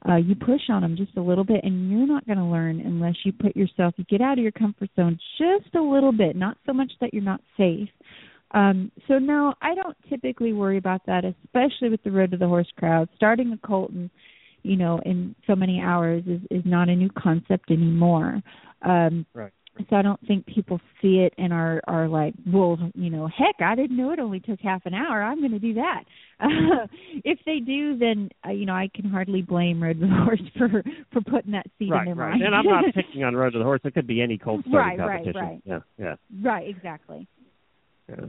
uh, you push on them just a little bit, and you're not going to learn unless you put yourself, you get out of your comfort zone just a little bit, not so much that you're not safe. Um, so, no, I don't typically worry about that, especially with the Road to the Horse crowd. Starting a colt in, you know, in so many hours is, is not a new concept anymore. Um, right. So I don't think people see it and are, are like, well, you know, heck, I didn't know it only took half an hour. I'm going to do that. Uh, if they do, then, uh, you know, I can hardly blame Road to the Horse for, for putting that seed right, in their right. mind. And I'm not picking on Road to the Horse. It could be any colt starting right, competition. Right, right, Yeah, yeah. Right, exactly. Yeah.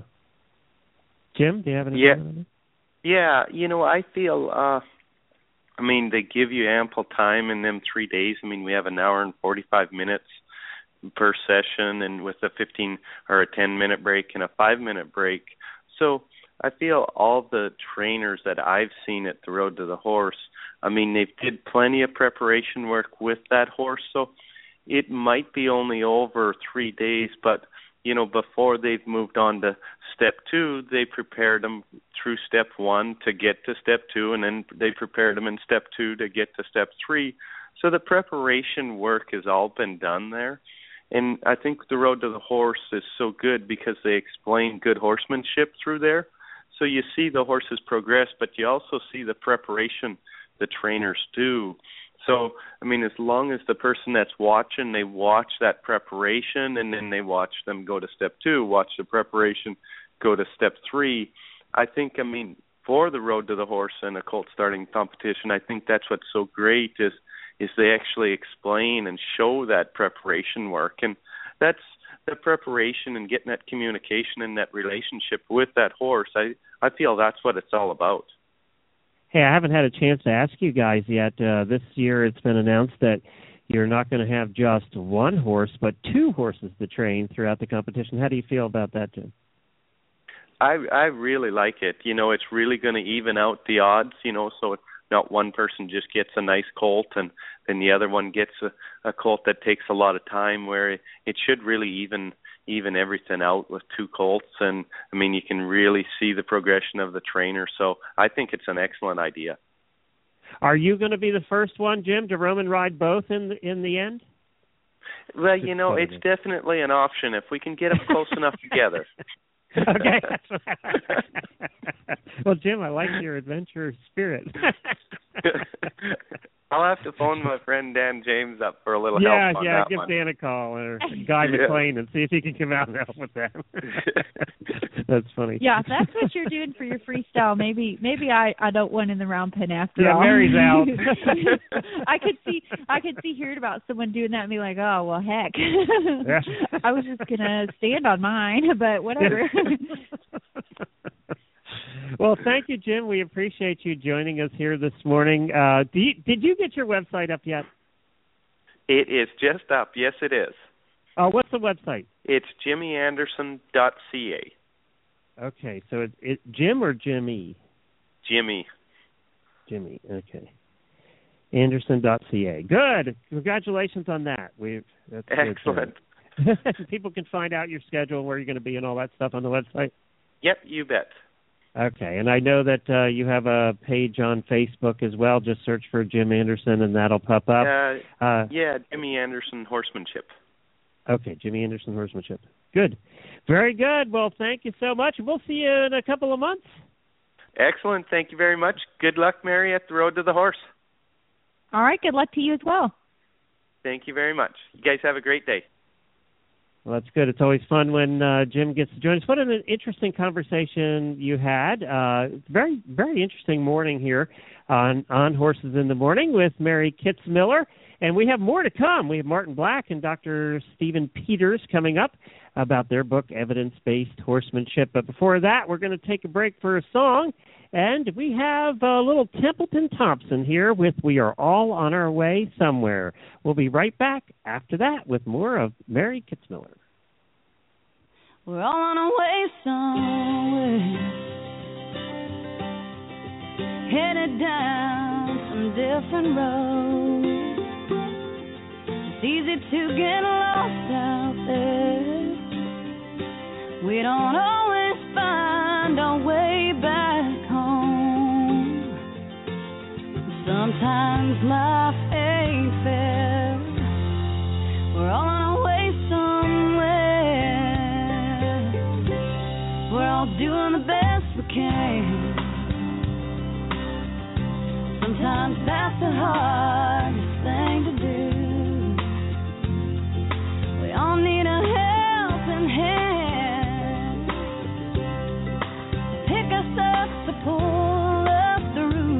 Jim, do you have any yeah. comment on that? Yeah, you know, I feel, uh, I mean, they give you ample time in them three days. I mean, we have an hour and forty-five minutes per session, and with a fifteen or a ten minute break and a five minute break. So I feel all the trainers that I've seen at the Road to the Horse, I mean, they did plenty of preparation work with that horse. So it might be only over three days, but you know, before they've moved on to step two, they prepared them through step one to get to step two, and then they prepared them in step two to get to step three. So the preparation work has all been done there. And I think the Road to the Horse is so good because they explain good horsemanship through there. So you see the horses progress, but you also see the preparation the trainers do. So, I mean, as long as the person that's watching, they watch that preparation, and then they watch them go to step two, watch the preparation, go to step three. I think, I mean, for the Road to the Horse and a colt starting competition, I think that's what's so great is is they actually explain and show that preparation work. And that's the preparation and getting that communication and that relationship with that horse. I, I feel that's what it's all about. Hey, I haven't had a chance to ask you guys yet. Uh, this year it's been announced that you're not going to have just one horse, but two horses to train throughout the competition. How do you feel about that, Jim? I I really like it. You know, it's really going to even out the odds, you know, so not one person just gets a nice colt and then the other one gets a, a colt that takes a lot of time, where it, it should really even even everything out with two colts. And, I mean, you can really see the progression of the trainer. So I think it's an excellent idea. Are you going to be the first one, Jim, to roam and ride both in the, in the end? Well, you know, it's definitely an option if we can get them close enough together. Okay. Well, Jim, I like your adventure spirit. I'll have to phone my friend Dan James up for a little yeah, help on yeah, that give one. Dan a call or Guy yeah. McLean and see if he can come out and help with that. That's funny. Yeah, if that's what you're doing for your freestyle, maybe maybe I, I don't want in the round pen after yeah, all. Yeah, Mary's out. I could see I could see hearing about someone doing that and be like, oh well, heck. Yeah. I was just gonna stand on mine, but whatever. Well, thank you, Jim. We appreciate you joining us here this morning. Uh, do you, did you get your website up yet? It is just up. Yes, it is. Uh, what's the website? It's jimmy anderson dot c a. Okay, so it's it, Jim or Jimmy? Jimmy. Jimmy, okay. Anderson dot c a. Good. Congratulations on that. We've that's Excellent. Good. People can find out your schedule, where you're going to be, and all that stuff on the website? Yep, you bet. Okay, and I know that uh, you have a page on Facebook as well. Just search for Jim Anderson, and that'll pop up. Uh, uh, yeah, Jimmy Anderson Horsemanship. Okay, Jimmy Anderson Horsemanship. Good. Very good. Well, thank you so much. We'll see you in a couple of months. Excellent. Thank you very much. Good luck, Mary, at the Road to the Horse. All right, good luck to you as well. Thank you very much. You guys have a great day. Well, that's good. It's always fun when uh, Jim gets to join us. What an interesting conversation you had. Uh, very, very interesting morning here on, on Horses in the Morning with Mary Kitzmiller. And we have more to come. We have Martin Black and Doctor Stephen Peters coming up about their book, Evidence-Based Horsemanship. But before that, we're going to take a break for a song. And we have a little Templeton Thompson here with We Are All on Our Way Somewhere. We'll be right back after that with more of Mary Kitzmiller. We're all on our way somewhere, headed down some different roads. It's easy to get lost out there. We don't always find our way back home. Sometimes times my faith failed. We're all on our way somewhere. We're all doing the best we can. Sometimes that's the hardest thing to do. We all need a helping hand to pick us up, to pull us through.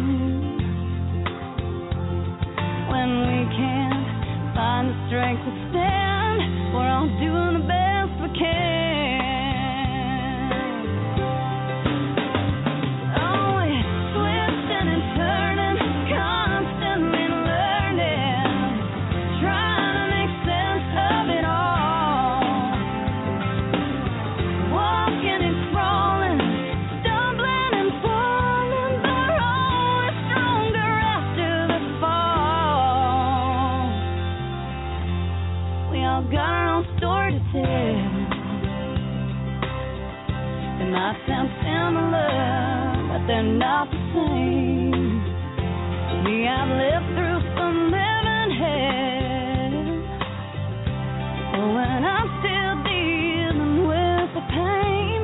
When we can't find the strength to stand, we're all doing the best we can. They're not the same. We have lived through some living hell. But when I'm still dealing with the pain,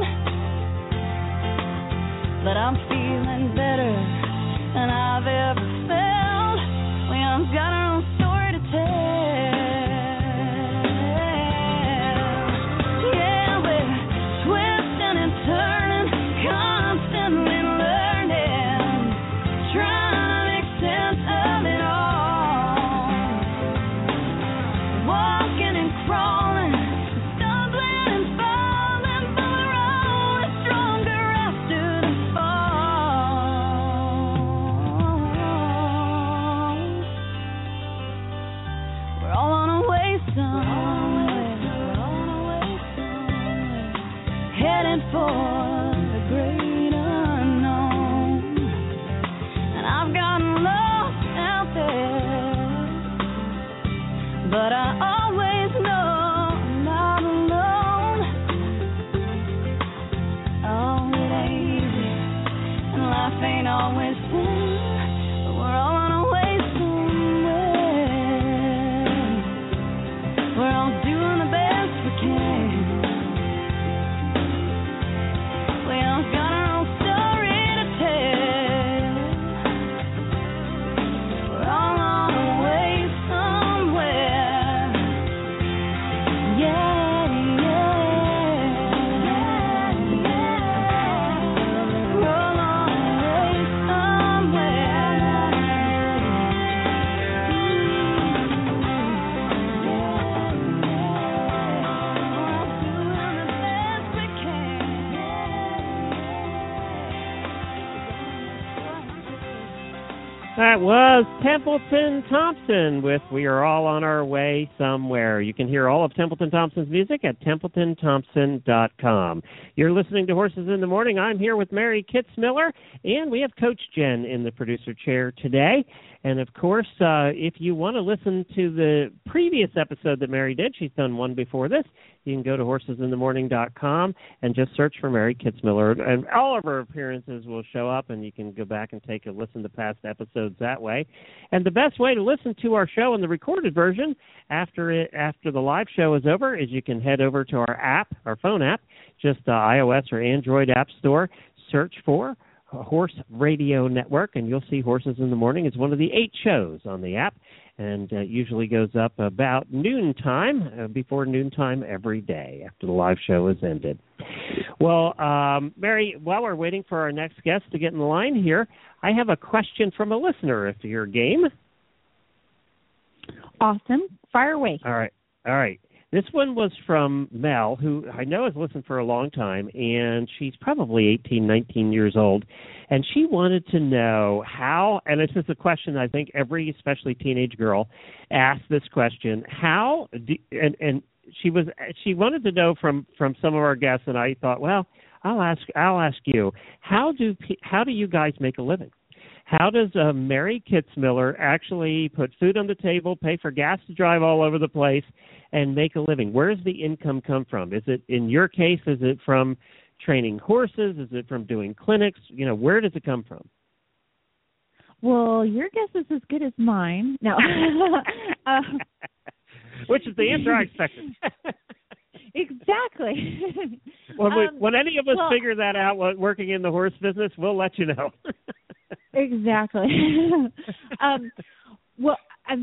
but I'm feeling better than I've ever felt. We all got our own story to tell. Yeah, we're twisting and turning, constantly That was Templeton Thompson with We Are All on Our Way Somewhere. You can hear all of Templeton Thompson's music at templeton thompson dot com. You're listening to Horses in the Morning. I'm here with Mary Kitzmiller, and we have Coach Jen in the producer chair today. And, of course, uh, if you want to listen to the previous episode that Mary did, she's done one before this, you can go to horses in the morning dot com and just search for Mary Kitzmiller. And all of her appearances will show up, and you can go back and take a listen to past episodes that way. And the best way to listen to our show in the recorded version after it, after the live show is over is you can head over to our app, our phone app, just the iOS or Android app store, search for Horse Radio Network, and you'll see Horses in the Morning is one of the eight shows on the app, and uh, usually goes up about noontime, uh, before noontime every day after the live show has ended. Well, um, Mary, while we're waiting for our next guest to get in the line here, I have a question from a listener, if you're game. Awesome. Fire away. All right. All right. This one was from Mel, who I know has listened for a long time, and she's probably eighteen, nineteen years old, and she wanted to know how, and this is a question I think every, especially teenage girl, asks this question, how, do, and, and she was she wanted to know from, from some of our guests, and I thought, well, I'll ask I'll ask you, how do how do you guys make a living? How does uh, Mary Kitzmiller actually put food on the table, pay for gas to drive all over the place, and make a living? Where does the income come from? Is it, in your case, is it from training horses? Is it from doing clinics? You know, where does it come from? Well, your guess is as good as mine. No. uh, Which is the answer I expected. Exactly. When, we, um, when any of us well, figure that out, what, working in the horse business, we'll let you know. Exactly. um, well, I'm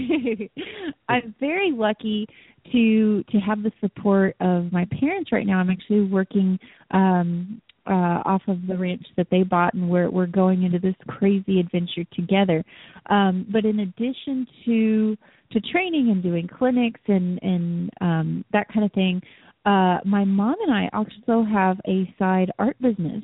I'm very lucky to to have the support of my parents right now. I'm actually working um, uh, off of the ranch that they bought, and we're we're going into this crazy adventure together. Um, but in addition to to training and doing clinics and and um, that kind of thing, uh, my mom and I also have a side art business.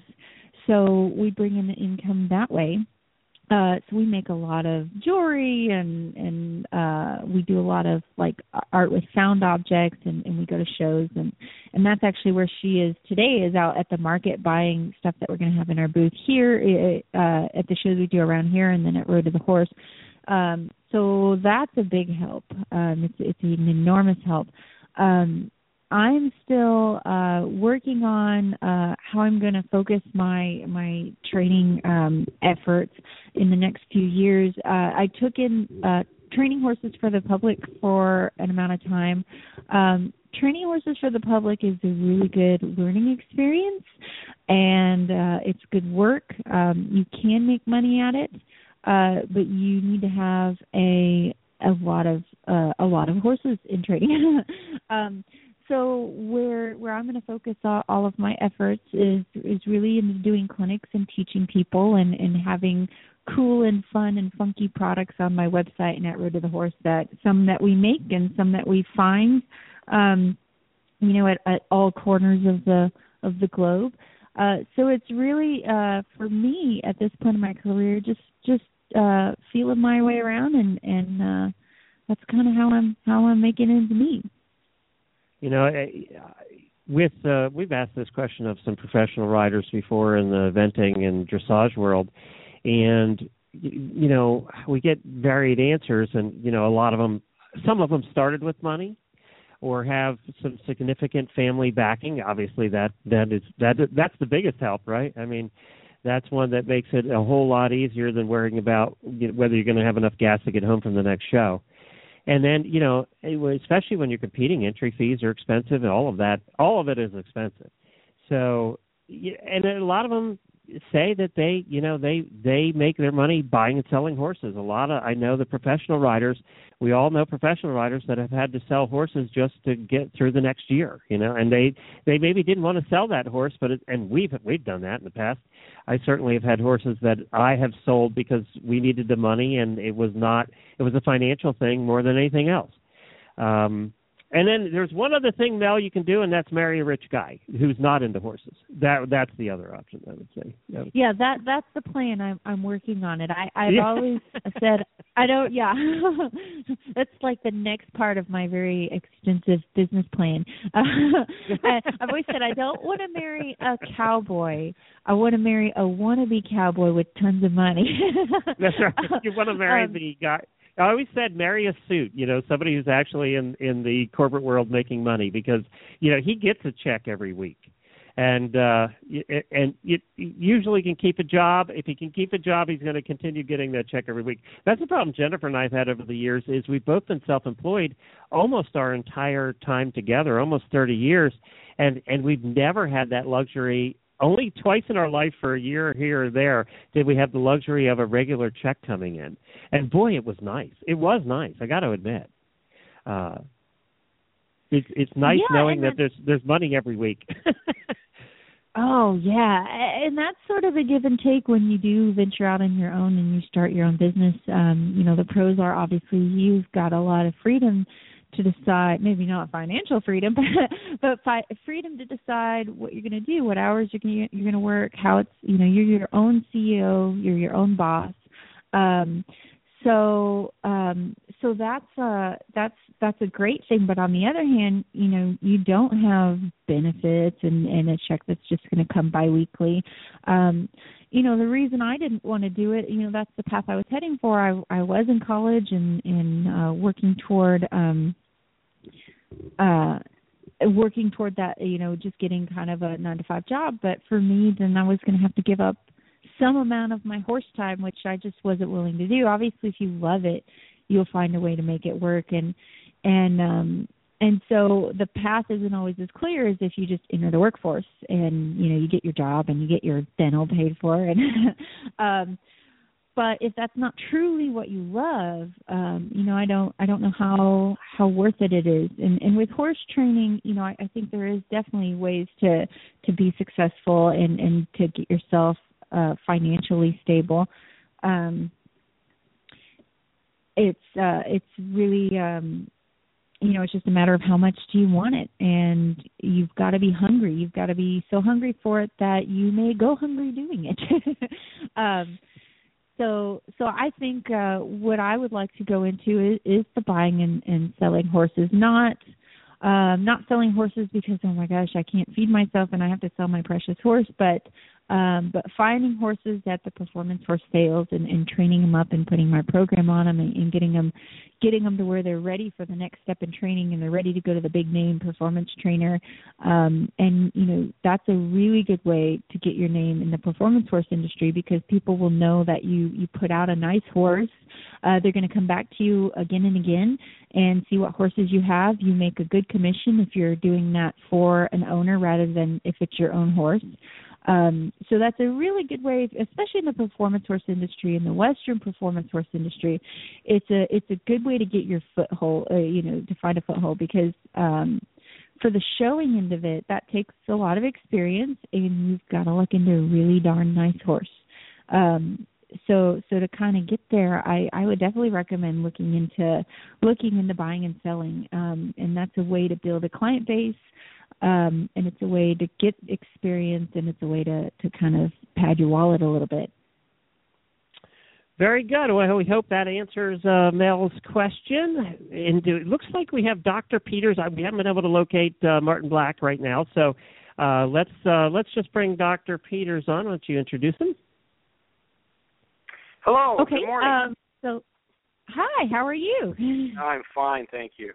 So we bring in the income that way. Uh, so we make a lot of jewelry and and uh, we do a lot of like art with found objects, and, and we go to shows, and, and that's actually where she is today, is out at the market buying stuff that we're going to have in our booth here uh, at the shows we do around here, and then at Road to the Horse. Um, so that's a big help. Um, it's it's an enormous help. Um, I'm still uh, working on uh, how I'm going to focus my my training um, efforts in the next few years. Uh, I took in uh, training horses for the public for an amount of time. Um, training horses for the public is a really good learning experience, and uh, it's good work. Um, you can make money at it, uh, but you need to have a a lot of uh, a lot of horses in training. um, So where where I'm going to focus all, all of my efforts is is really in doing clinics and teaching people, and, and having cool and fun and funky products on my website and at Road to the Horse, that some that we make and some that we find, um, you know, at, at all corners of the of the globe. Uh, so it's really uh, for me at this point in my career, just just uh, feeling my way around, and and uh, that's kind of how I'm how I'm making ends meet. You know, with uh, we've asked this question of some professional riders before in the eventing and dressage world, and you know, we get varied answers, and you know, a lot of them, some of them started with money, or have some significant family backing. Obviously, that that is that that's the biggest help, right? I mean, that's one that makes it a whole lot easier than worrying about, you know, whether you're going to have enough gas to get home from the next show. And then, you know, especially when you're competing, entry fees are expensive, and all of that, all of it is expensive. So, and a lot of them say that they, you know, they they make their money buying and selling horses. A lot of, I know the professional riders, we all know professional riders that have had to sell horses just to get through the next year, you know, and they, they maybe didn't want to sell that horse, but it, and we've we've done that in the past. I certainly have had horses that I have sold because we needed the money, and it was not, it was a financial thing more than anything else. Um, and then there's one other thing, Mel, you can do, and that's marry a rich guy who's not into horses. That that's the other option, I would say. That would... Yeah, that that's the plan. I'm I'm working on it. I I've yeah. always said I don't. Yeah, that's like the next part of my very extensive business plan. Uh, I, I've always said I don't want to marry a cowboy. I want to marry a wannabe cowboy with tons of money. That's right. You want to marry um, the guy. I always said marry a suit, you know, somebody who's actually in, in the corporate world making money, because, you know, he gets a check every week. And uh, and it usually can keep a job. If he can keep a job, he's going to continue getting that check every week. That's the problem Jennifer and I have had over the years, is we've both been self-employed almost our entire time together, almost thirty years, and, and we've never had that luxury. Only twice in our life, for a year here or there, did we have the luxury of a regular check coming in. And boy, it was nice. It was nice, I got to admit. Uh, it's it's nice yeah, knowing that then, there's there's money every week. Oh, yeah. And that's sort of a give and take when you do venture out on your own and you start your own business. Um, you know, the pros are obviously you've got a lot of freedom to decide, maybe not financial freedom, but, but fi- freedom to decide what you're going to do, what hours you're going you're going to work, how it's, you know, you're your own C E O, you're your own boss. Um, so, um, so that's uh that's that's a great thing. But on the other hand, you know, you don't have benefits and, and a check that's just going to come biweekly. Um, you know, the reason I didn't want to do it, you know, that's the path I was heading for. I I was in college and and uh, working toward um uh working toward that, you know, just getting kind of a nine to five job. But for me, then I was going to have to give up some amount of my horse time, which I just wasn't willing to do. Obviously, if you love it, you'll find a way to make it work. And and um, and so the path isn't always as clear as if you just enter the workforce and, you know, you get your job and you get your dental paid for. And um, but if that's not truly what you love, um, you know, I don't I don't know how how worth it it is. And and with horse training, you know, I, I think there is definitely ways to to be successful and, and to get yourself uh, financially stable. Um, it's uh, it's really um, you know, it's just a matter of how much do you want it, and you've got to be hungry. You've got to be so hungry for it that you may go hungry doing it. um, so, so I think uh, what I would like to go into is, is the buying and, and selling horses, not um, not selling horses because, oh my gosh, I can't feed myself and I have to sell my precious horse, but Um, but finding horses at the performance horse sales and, and training them up and putting my program on them and, and getting them, getting them to where they're ready for the next step in training and they're ready to go to the big name performance trainer. Um, and, you know, that's a really good way to get your name in the performance horse industry because people will know that you, you put out a nice horse. Uh, they're going to come back to you again and again and see what horses you have. You make a good commission if you're doing that for an owner rather than if it's your own horse. Um, so that's a really good way, especially in the performance horse industry, in the Western performance horse industry. It's a it's a good way to get your foothold, uh, you know, to find a foothold because um, for the showing end of it, that takes a lot of experience, and you've got to look into a really darn nice horse. Um, so so to kind of get there, I, I would definitely recommend looking into looking into buying and selling, um, and that's a way to build a client base. Um, and it's a way to get experience, and it's a way to, to kind of pad your wallet a little bit. Very good. Well, we hope that answers uh, Mel's question. And it looks like we have Doctor Peters. We haven't been able to locate uh, Martin Black right now, so uh, let's uh, let's just bring Doctor Peters on. Why don't you introduce him? Hello. Okay. Good morning. Um, so, hi. How are you? I'm fine, thank you.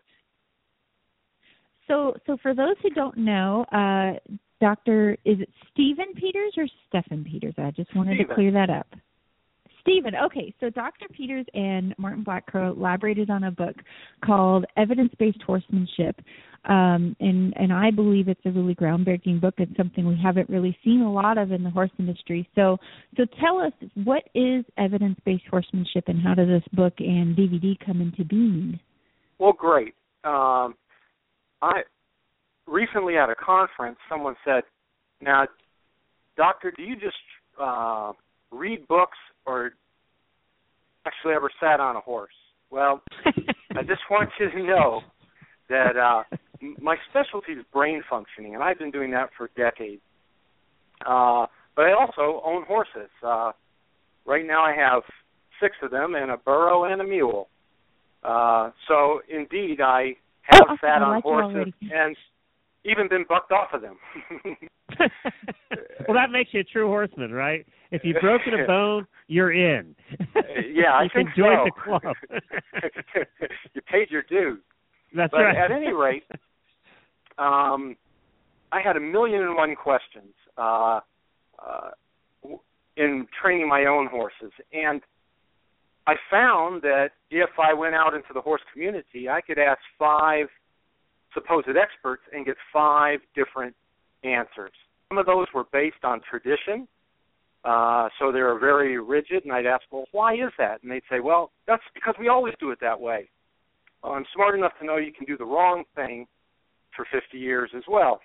So, so for those who don't know, uh, Doctor, is it Stephen Peters or Stephen Peters? I just wanted Stephen. to clear that up. Stephen, okay. So Doctor Peters and Martin Black collaborated on a book called Evidence-Based Horsemanship, um, and, and I believe it's a really groundbreaking book. It's something we haven't really seen a lot of in the horse industry. So, so tell us, what is evidence-based horsemanship, and how does this book and D V D come into being? Well, great. Um, I recently at a conference, someone said, "Now, doctor, do you just uh, read books or actually ever sat on a horse?" Well, I just want you to know that uh, my specialty is brain functioning, and I've been doing that for decades. Uh, but I also own horses. Uh, right now, I have six of them, and a burro and a mule. Uh, so, indeed, I have oh, sat I on like horses and even been bucked off of them. Well, that makes you a true horseman, right? If you've broken a bone, you're in. Yeah, I you think can join so. the club. You paid your dues. That's but right. At any rate, um, I had a million and one questions uh, uh, in training my own horses, and I found that if I went out into the horse community, I could ask five supposed experts and get five different answers. Some of those were based on tradition, uh, so they were very rigid, and I'd ask, well, why is that? And they'd say, well, that's because we always do it that way. Well, I'm smart enough to know you can do the wrong thing for fifty years as well.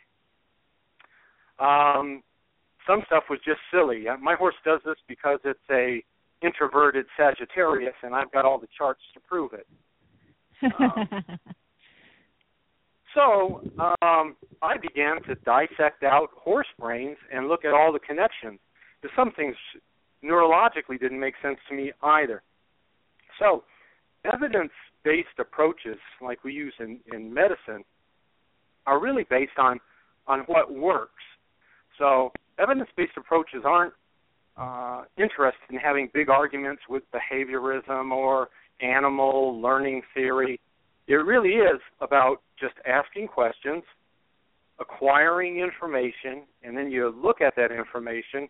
Um, some stuff was just silly. My horse does this because it's a introverted Sagittarius, and I've got all the charts to prove it. Um, so um, I began to dissect out horse brains and look at all the connections. Because some things neurologically didn't make sense to me either. So evidence-based approaches, like we use in, in medicine, are really based on, on what works. So evidence-based approaches aren't Uh, interested in having big arguments with behaviorism or animal learning theory. It really is about just asking questions, acquiring information, and then you look at that information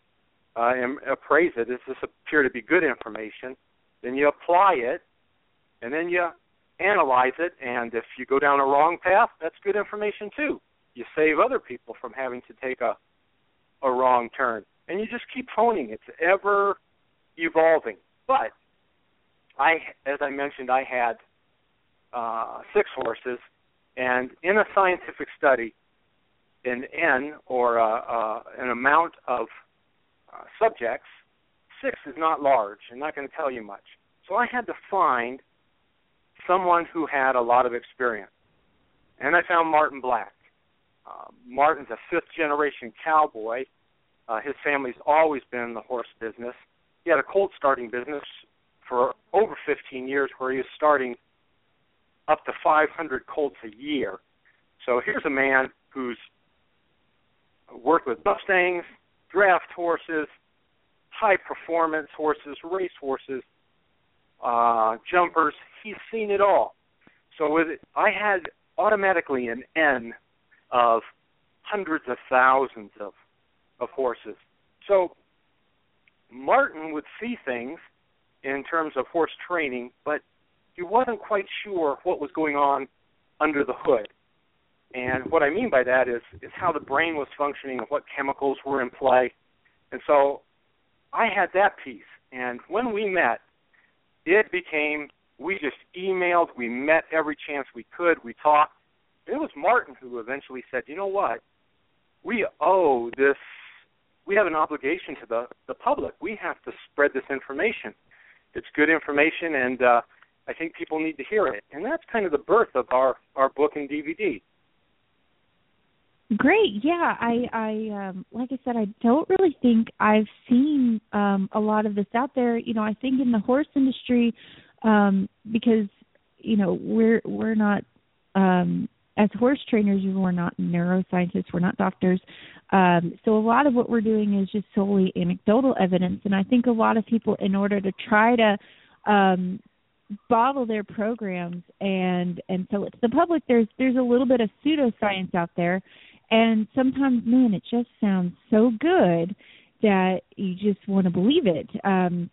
uh, and appraise it. Does this appear to be good information? Then you apply it, and then you analyze it, and if you go down a wrong path, that's good information too. You save other people from having to take a, a wrong turn. And you just keep honing. It's ever evolving. But I, as I mentioned, I had uh, six horses, and in a scientific study, an N, or uh, uh, an amount of uh, subjects, six is not large. I'm not going to tell you much. So I had to find someone who had a lot of experience. And I found Martin Black. Uh, Martin's a fifth-generation cowboy. Uh, his family's always been in the horse business. He had a colt starting business for over fifteen years where he was starting up to five hundred colts a year. So here's a man who's worked with Mustangs, draft horses, high-performance horses, race horses, uh, jumpers. He's seen it all. So with it, I had automatically an N of hundreds of thousands of, of horses. So Martin would see things in terms of horse training, but he wasn't quite sure what was going on under the hood. And what I mean by that is, is how the brain was functioning and what chemicals were in play. And so I had that piece. And when we met, it became, we just emailed, we met every chance we could, we talked. It was Martin who eventually said, you know what, we owe this, we have an obligation to the, the public. We have to spread this information. It's good information, and uh, I think people need to hear it. And that's kind of the birth of our, our book and D V D. Great. Yeah, I, I um, like I said, I don't really think I've seen um, a lot of this out there. You know, I think in the horse industry, um, because you know we're we're not um, as horse trainers, we're not neuroscientists, we're not doctors. Um, so a lot of what we're doing is just solely anecdotal evidence, and I think a lot of people, in order to try to um, bottle their programs and and sell it to the public, there's there's a little bit of pseudoscience out there. And sometimes, man, it just sounds so good that you just want to believe it. Um,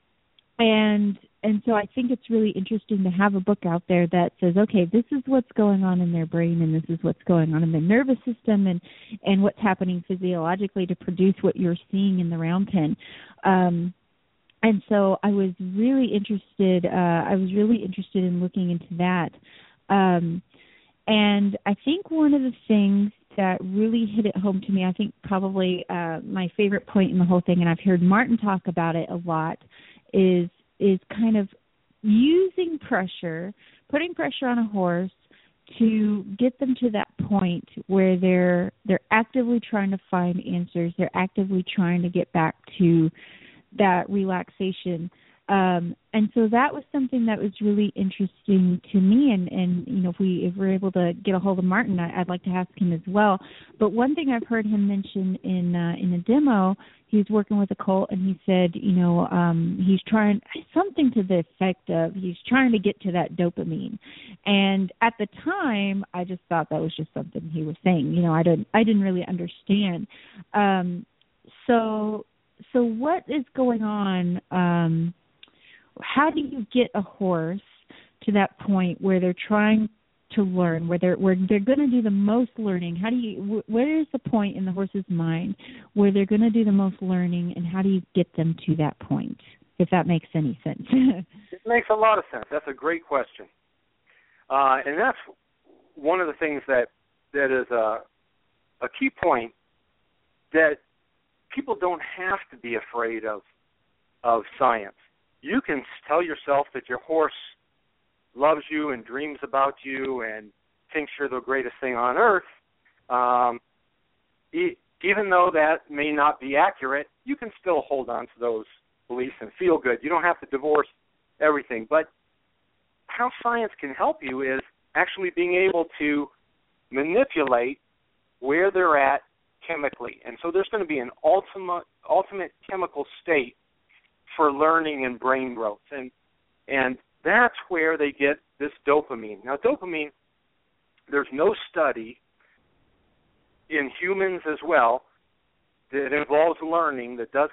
and and so I think it's really interesting to have a book out there that says, okay, this is what's going on in their brain, and this is what's going on in their nervous system, and, and what's happening physiologically to produce what you're seeing in the round pen. Um, and so I was really interested. Uh, I was really interested in looking into that. Um, and I think one of the things that really hit it home to me, I think probably uh, my favorite point in the whole thing, and I've heard Martin talk about it a lot, is is kind of using pressure, putting pressure on a horse to get them to that point where they're they're actively trying to find answers, they're actively trying to get back to that relaxation. Um, and so that was something that was really interesting to me. And, and you know, if we if we're able to get a hold of Martin, I, I'd like to ask him as well. But one thing I've heard him mention in uh, in a demo, he's working with a colt, and he said, you know, um, he's trying something to the effect of he's trying to get to that dopamine. And at the time, I just thought that was just something he was saying. You know, I didn't I didn't really understand. Um, so so what is going on? Um, How do you get a horse to that point where they're trying to learn, where they're where they're going to do the most learning? How do you? Where is the point in the horse's mind where they're going to do the most learning, and how do you get them to that point? If that makes any sense. It makes a lot of sense. That's a great question, uh, and that's one of the things that that is a a key point, that people don't have to be afraid of of science. You can tell yourself that your horse loves you and dreams about you and thinks you're the greatest thing on earth. Um, e- even though that may not be accurate, you can still hold on to those beliefs and feel good. You don't have to divorce everything. But how science can help you is actually being able to manipulate where they're at chemically. And so there's going to be an ultimate, ultimate chemical state for learning and brain growth, and and that's where they get this dopamine. Now, dopamine, there's no study in humans as well that involves learning that doesn't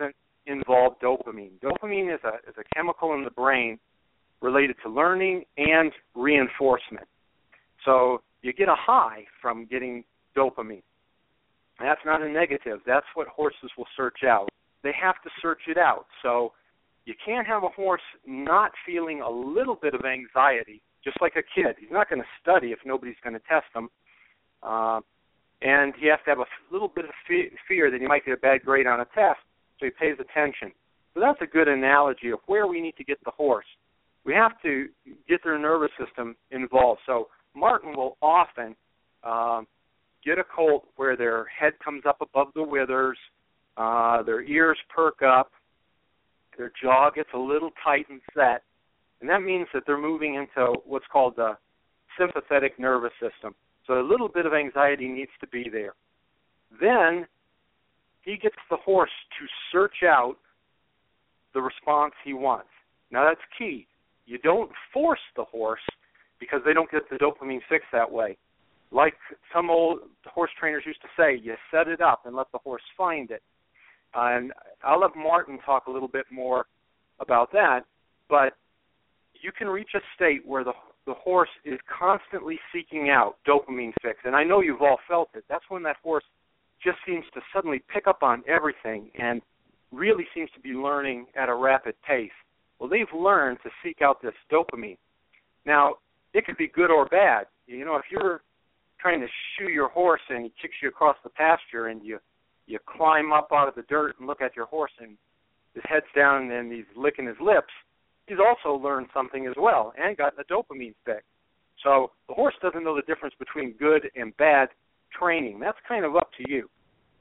involve dopamine. Dopamine is a is a chemical in the brain related to learning and reinforcement. So you get a high from getting dopamine. That's not a negative. That's what horses will search out. They have to search it out. So you can't have a horse not feeling a little bit of anxiety, just like a kid. He's not going to study if nobody's going to test him. Uh, and he has to have a little bit of fe- fear that he might get a bad grade on a test, so he pays attention. So that's a good analogy of where we need to get the horse. We have to get their nervous system involved. So Martin will often um, get a colt where their head comes up above the withers, uh, their ears perk up, their jaw gets a little tight and set, and that means that they're moving into what's called the sympathetic nervous system. So a little bit of anxiety needs to be there. Then he gets the horse to search out the response he wants. Now that's key. You don't force the horse because they don't get the dopamine fix that way. Like some old horse trainers used to say, you set it up and let the horse find it. Uh, and I'll let Martin talk a little bit more about that, but you can reach a state where the the horse is constantly seeking out dopamine fix. And I know you've all felt it. That's when that horse just seems to suddenly pick up on everything and really seems to be learning at a rapid pace. Well, they've learned to seek out this dopamine. Now, it could be good or bad. You know, if you're trying to shoe your horse and he kicks you across the pasture and you you climb up out of the dirt and look at your horse and his head's down and he's licking his lips, he's also learned something as well and gotten a dopamine fix. So the horse doesn't know the difference between good and bad training. That's kind of up to you.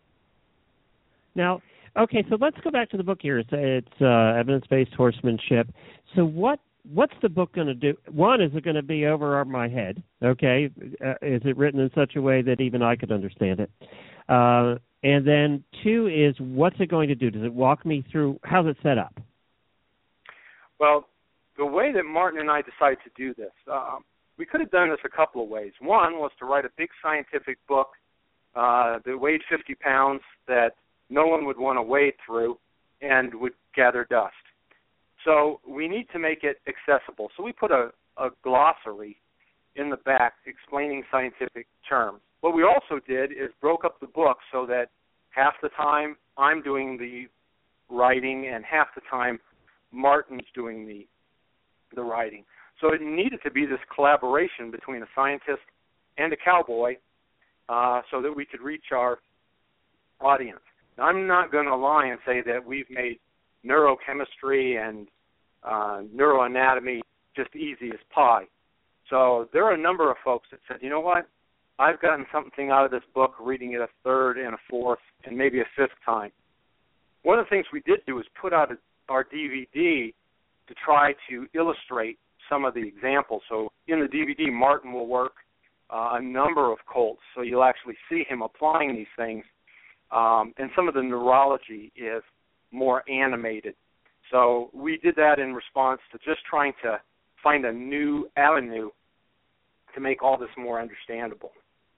Now, okay, so let's go back to the book here. It's, it's uh, evidence-based horsemanship. So what what's the book going to do? One, is it going to be over my head? Okay, uh, is it written in such a way that even I could understand it? Uh, and then two is, what's it going to do? Does it walk me through? How's it set up? Well, the way that Martin and I decided to do this, uh, we could have done this a couple of ways. One was to write a big scientific book uh, that weighed fifty pounds that no one would want to wade through and would gather dust. So we need to make it accessible. So we put a, a glossary in the back explaining scientific terms. What we also did is broke up the book so that half the time I'm doing the writing and half the time Martin's doing the the writing. So it needed to be this collaboration between a scientist and a cowboy uh, so that we could reach our audience. Now, I'm not going to lie and say that we've made neurochemistry and uh, neuroanatomy just easy as pie. So there are a number of folks that said, you know what, I've gotten something out of this book reading it a third and a fourth and maybe a fifth time. One of the things we did do is put out a, our D V D to try to illustrate some of the examples. So in the D V D, Martin will work uh, a number of colts, so you'll actually see him applying these things. Um, and some of the neurology is more animated. So we did that in response to just trying to find a new avenue to make all this more understandable.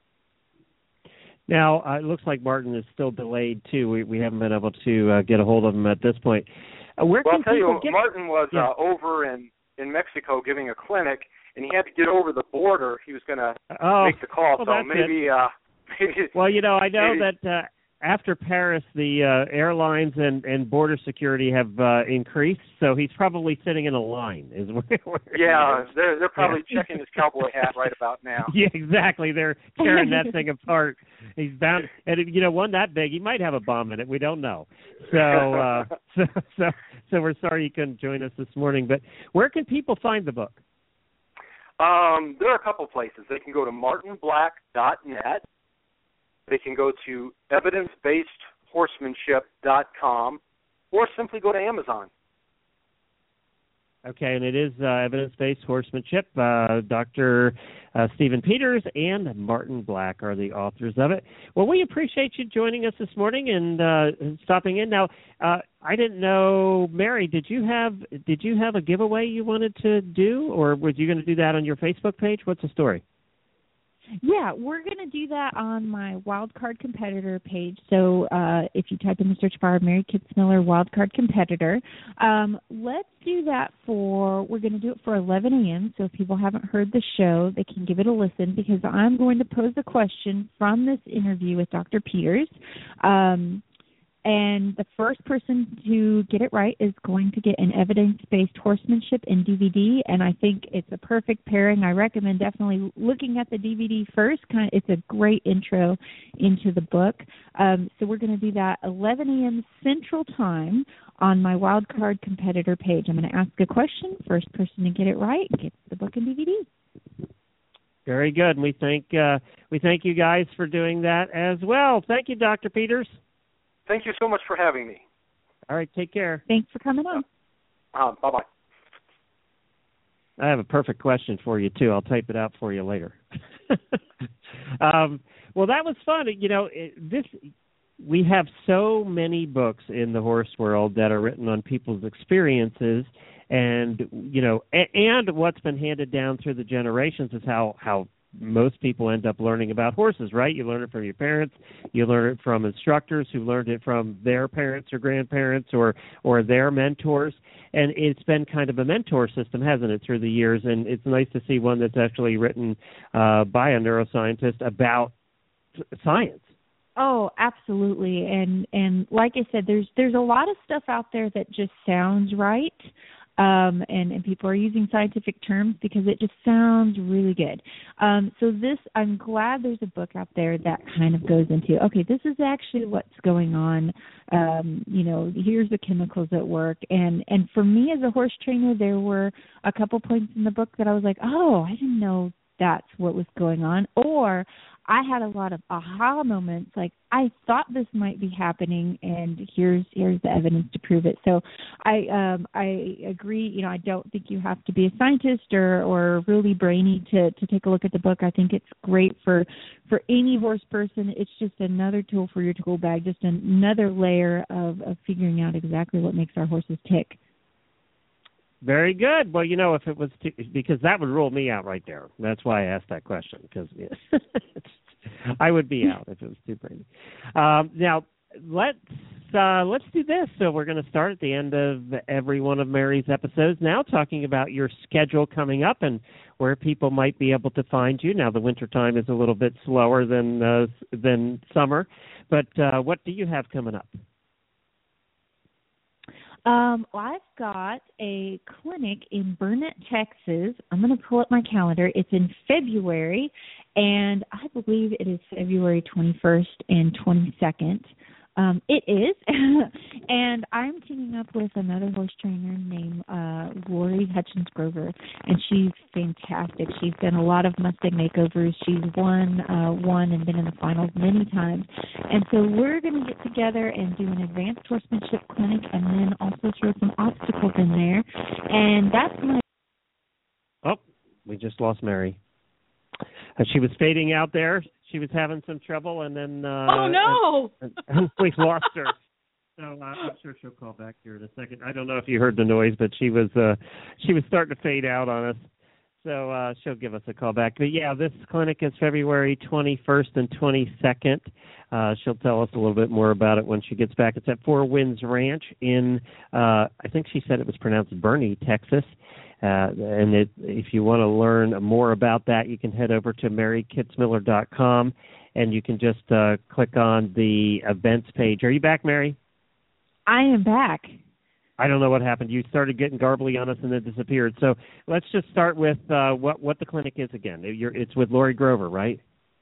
Now, uh, it looks like Martin is still delayed, too. We, we haven't been able to uh, get a hold of him at this point. Uh, where well, can I'll tell people you, get... Martin was yeah. uh, over in, in Mexico giving a clinic, and he had to get over the border. He was going to oh, make the call, well, so maybe, uh, maybe... Well, you know, I know maybe, that... Uh, After Paris, the uh, airlines and, and border security have uh, increased, so he's probably sitting in a line. Is where, where yeah, they're they're probably yeah. checking his cowboy hat right about now. Yeah, exactly. They're tearing that thing apart. He's bound, and you know, one that big, he might have a bomb in it. We don't know. So, uh, so, so, so we're sorry you couldn't join us this morning. But where can people find the book? Um, there are a couple places. They can go to martin black dot net. They can go to evidence based horsemanship dot com or simply go to Amazon. Okay, and it is uh, evidence-based horsemanship. Uh, Doctor Uh, Stephen Peters and Martin Black are the authors of it. Well, we appreciate you joining us this morning and uh, stopping in. Now, uh, I didn't know, Mary, did you have did you have a giveaway you wanted to do, or was you going to do that on your Facebook page? What's the story? Yeah, we're going to do that on my Wildcard Competitor page. So uh, if you type in the search bar, Mary Kitzmiller Wildcard Competitor, um, let's do that for, we're going to do it for eleven a.m. So if people haven't heard the show, they can give it a listen, because I'm going to pose a question from this interview with Doctor Peters. Um, And the first person to get it right is going to get an evidence-based horsemanship in D V D, and I think it's a perfect pairing. I recommend definitely looking at the D V D first. Kind of, it's a great intro into the book. Um, so we're going to do that eleven a.m. Central Time on my Wildcard Competitor page. I'm going to ask a question. First person to get it right gets the book and D V D. Very good. And we thank uh, we thank you guys for doing that as well. Thank you, Doctor Peters. Thank you so much for having me. All right, take care. Thanks for coming on. Uh, bye-bye. I have a perfect question for you, too. I'll type it out for you later. um, well, that was fun. You know, it, this we have so many books in the horse world that are written on people's experiences, and, you know, and, and what's been handed down through the generations is how, how most people end up learning about horses, right? You learn it from your parents. You learn it from instructors who learned it from their parents or grandparents or, or their mentors. And it's been kind of a mentor system, hasn't it, through the years? And it's nice to see one that's actually written uh, by a neuroscientist about science. Oh, absolutely. And and like I said, there's there's a lot of stuff out there that just sounds right. Um, and, and people are using scientific terms because it just sounds really good. Um, so this, I'm glad there's a book out there that kind of goes into, okay, this is actually what's going on. Um, you know, here's the chemicals at work. And, and for me as a horse trainer, there were a couple points in the book that I was like, oh, I didn't know that's what was going on. Or I had a lot of aha moments, like I thought this might be happening, and here's here's the evidence to prove it. So I um, I agree. You know, I don't think you have to be a scientist or, or really brainy to, to take a look at the book. I think it's great for for any horse person. It's just another tool for your tool bag, just another layer of, of figuring out exactly what makes our horses tick. Very good. Well, you know, if it was too, because that would rule me out right there. That's why I asked that question, because yeah, I would be out if it was too brainy. Um, now, let's uh, let's do this. So we're going to start at the end of every one of Mary's episodes now, talking about your schedule coming up and where people might be able to find you. Now, the wintertime is a little bit slower than uh, than summer, but uh, what do you have coming up? Um, well, I've got a clinic in Burnett, Texas. I'm going to pull up my calendar. It's in February, and I believe it is February twenty-first and twenty-second. Um, it is, and I'm teaming up with another horse trainer named uh, Lori Hutchins Grover, and she's fantastic. She's done a lot of Mustang makeovers. She's won uh, one and been in the finals many times. And so we're going to get together and do an advanced horsemanship clinic, and then also throw some obstacles in there. And that's my. Oh, we just lost Mary. Uh, she was fading out there. She was having some trouble, and then uh, oh no, and, and we lost her. So uh, I'm sure she'll call back here in a second. I don't know if you heard the noise, but she was uh, she was starting to fade out on us. So uh, she'll give us a call back. But yeah, this clinic is February twenty-first and twenty-second. Uh, she'll tell us a little bit more about it when she gets back. It's at Four Winds Ranch in, uh, I think she said it was pronounced Bernie, Texas. Uh, and it, if you want to learn more about that, you can head over to mary kitzmiller dot com, and you can just uh, click on the events page. Are you back, Mary? I am back. I don't know what happened. You started getting garbly on us and then disappeared. So let's just start with uh, what, what the clinic is again. You're, it's with Lori Grover, right?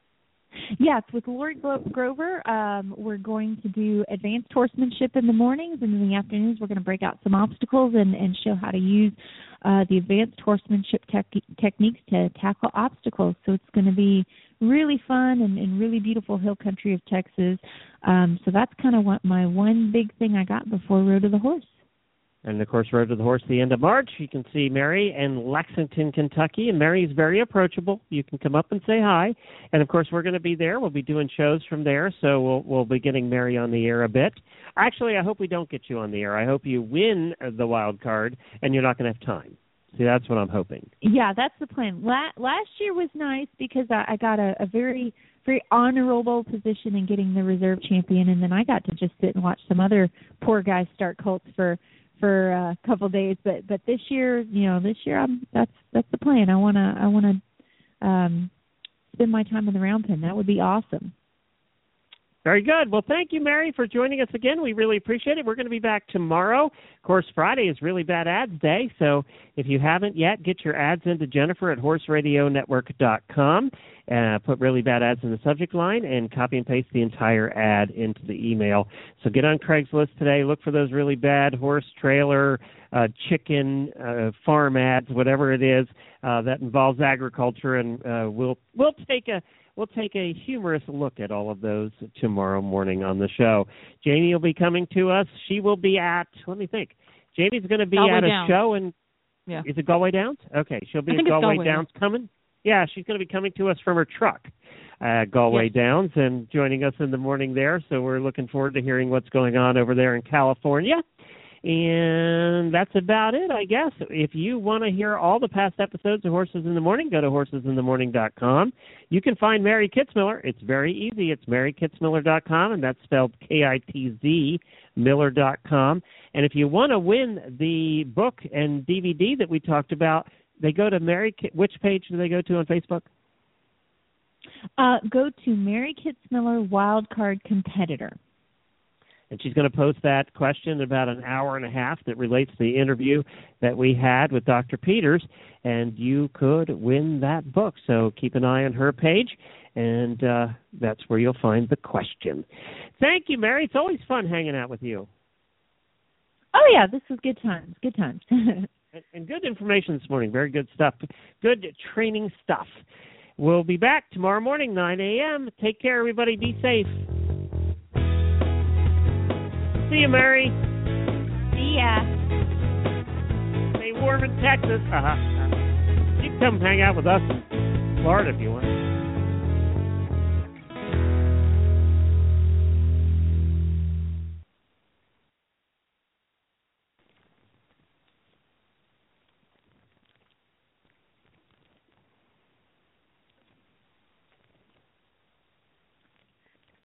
Yes, with Lori Grover, um, we're going to do advanced horsemanship in the mornings, and in the afternoons we're going to break out some obstacles and, and show how to use uh, the advanced horsemanship tech- techniques to tackle obstacles. So it's going to be really fun and, and really beautiful hill country of Texas. Um, so that's kind of what my one big thing I got before Road to the Horse. And, of course, Road to the Horse, the end of March. You can see Mary in Lexington, Kentucky. And Mary is very approachable. You can come up and say hi. And, of course, we're going to be there. We'll be doing shows from there, so we'll we'll be getting Mary on the air a bit. Actually, I hope we don't get you on the air. I hope you win the wild card, and you're not going to have time. See, that's what I'm hoping. Yeah, that's the plan. La- last year was nice because I, I got a, a very, very honorable position in getting the reserve champion, and then I got to just sit and watch some other poor guys start colts for for a couple of days. But but this year, you know, this year I'm that's that's the plan. I wanna I wanna um, spend my time in the round pen. That would be awesome. Very good. Well, thank you, Mary, for joining us again. We really appreciate it. We're going to be back tomorrow. Of course, Friday is Really Bad Ads Day, so if you haven't yet, get your ads into Jennifer at horse radio network dot com. Uh, put Really Bad Ads in the subject line and copy and paste the entire ad into the email. So get on Craigslist today. Look for those really bad horse, trailer, uh, chicken, uh, farm ads, whatever it is uh, that involves agriculture, and uh, we'll we'll take a We'll take a humorous look at all of those tomorrow morning on the show. Jamie will be coming to us. She will be at, let me think, Jamie's going to be Galway at a Downs. show in, yeah. is it Galway Downs? Okay, she'll be I at think it's Galway, Galway Downs coming. Yeah, she's going to be coming to us from her truck at Galway Yes. Downs and joining us in the morning there. So we're looking forward to hearing what's going on over there in California. And that's about it, I guess. If you want to hear all the past episodes of Horses in the Morning, go to horses in the morning dot com. You can find Mary Kitzmiller. It's very easy. It's mary kitzmiller dot com, and that's spelled K I T Z, Miller dot com. And if you want to win the book and D V D that we talked about, they go to Mary. Which page do they go to on Facebook? Uh, go to Mary Kitzmiller Wildcard Competitor. And she's going to post that question in about an hour and a half that relates to the interview that we had with Doctor Peters, and you could win that book. So keep an eye on her page, and uh, that's where you'll find the question. Thank you, Mary. It's always fun hanging out with you. Oh, yeah, this was good times, good times. and, and good information this morning. Very good stuff. Good training stuff. We'll be back tomorrow morning, nine a.m. Take care, everybody. Be safe. See you, Mary. See ya. Stay warm in Texas. Uh-huh. You can come hang out with us in Florida if you want.